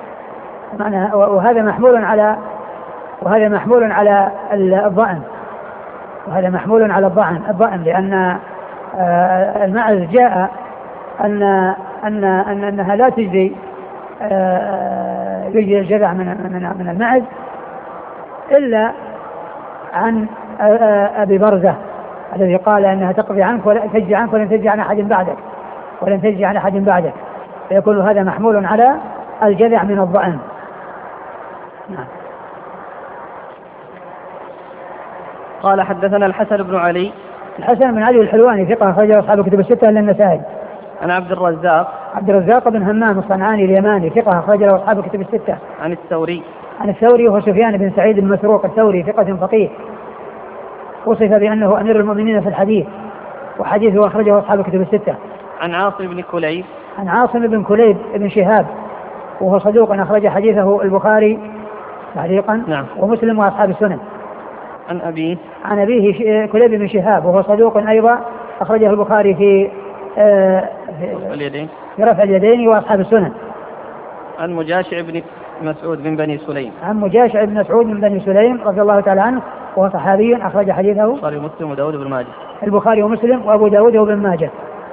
وهذا محمول على الضأن، وهذا محمول على الضأن لأن المعز جاء أنها لا تجزي الجذع من المعز إلا عن أبي برزة الذي قال أنها تقضي عنك ولا تجزي عنك ولن تجزي عن أحد بعدك، فيكون هذا محمول على الجذع من الضأن. نعم. قال حدثنا الحسن بن علي. الحسن بن علي الحلواني ثقة أخرجه أصحاب الكتب الستة إلا النسائي. عن عبد الرزاق بن همام الصنعاني اليماني ثقة أخرجه أصحاب الكتب الستة. عن الثوري وهو سفيان بن سعيد المسروق الثوري ثقة فقيه، وصف بأنه أمير المؤمنين في الحديث، وحديثه أخرجه أصحاب الكتب الستة. عن عاصم بن كليب بن شهاب وهو صدوق أخرج حديثه البخاري تعليقا. نعم. ومسلم وأصحاب السنن. عن أبيه كليب بن شهاب وهو صدوق أيضا أخرجه البخاري في رفع اليدين وأصحاب السنن. عن مجاشع بن مسعود من بني سليم. عن مجاشع بن مسعود من بني سليم رضي الله تعالى عنه وهو صحابي أخرج حديثه البخاري ومسلم وداود بن ماجه. البخاري ومسلم وأبو داود وابن ماجه.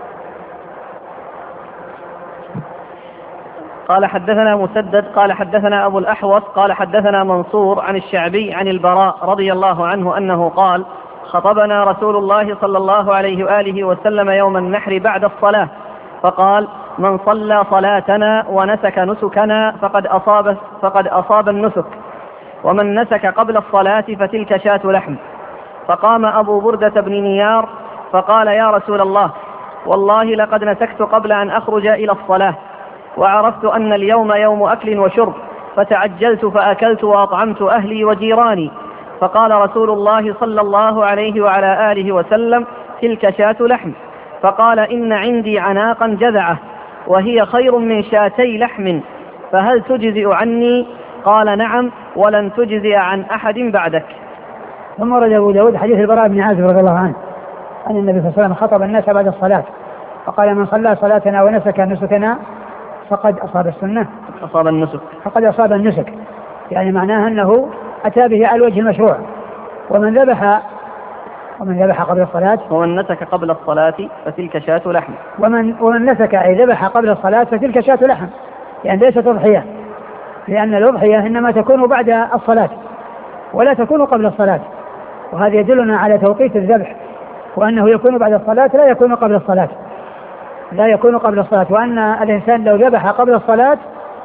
قال حدثنا مسدد قال حدثنا أبو الأحوص قال حدثنا منصور عن الشعبي عن البراء رضي الله عنه أنه قال خطبنا رسول الله صلى الله عليه وآله وسلم يوم النحر بعد الصلاة فقال من صلى صلاتنا ونسك نسكنا فقد أصاب النسك، ومن نسك قبل الصلاة فتلك شاة لحم. فقام أبو بردة بن نيار فقال: يا رسول الله، والله لقد نسكت قبل أن أخرج إلى الصلاة، وعرفت أن اليوم يوم أكل وشرب، فتعجلت فأكلت وأطعمت أهلي وجيراني. فقال رسول الله صلى الله عليه وعلى آله وسلم: تلك شاة لحم. فقال: إن عندي عناقا جذعة وهي خير من شاتي لحم، فهل تجزئ عني؟ قال: نعم، ولن تجزئ عن أحد بعدك. ثم ورد أبو داود حديث البراء بن عازب رضي الله عنه أن النبي صلى الله عليه وسلم خطب الناس بعد الصلاة فقال: من صلى صلاتنا ونسك نسكنا فقد أصاب السنة، فقد أصاب النسك، يعني معناها أنه أتى به على الوجه المشروع. ومن ذبح قبل الصلاة ومن نسك قبل الصلاة فتلك شاة لحم. ومن نسك أي ذبح قبل الصلاة فتلك شاة لحم، يعني ليست أضحية، لأن الأضحية إنما تكون بعد الصلاة ولا تكون قبل الصلاة، وهذا يدلنا على توقيت الذبح، وأنه يكون بعد الصلاة لا يكون قبل الصلاة، وأن الإنسان لو ذبح قبل الصلاة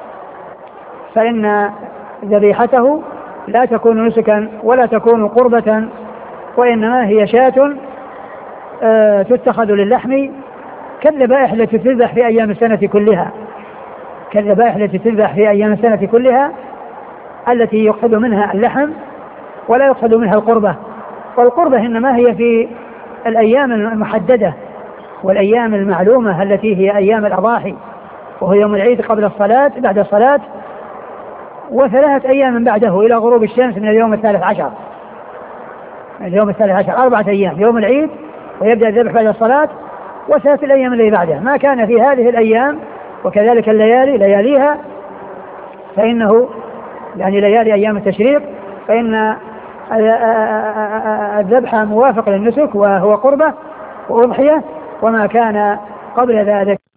فإن ذبيحته لا تكون نسكا ولا تكون قربة، وإنما هي شاة تتخذ للحم كالذبائح التي تذبح في أيام السنة كلها، التي يقصد منها اللحم ولا يقصد منها القربة. والقربة إنما هي في الأيام المحددة والأيام المعلومة التي هي أيام الأضاحي، وهو يوم العيد قبل الصلاة بعد الصلاة، و3 أيام بعده إلى غروب الشمس من اليوم 13. 4 أيام يوم العيد ويبدأ الذبح بعد الصلاة، و3 الأيام اللي بعده. ما كان في هذه الأيام وكذلك الليالي لياليها فإنه يعني ليالي أيام التشريق فإن الذبح موافق للنسك وهو قربة وأضحية، وما كان قبل ذلك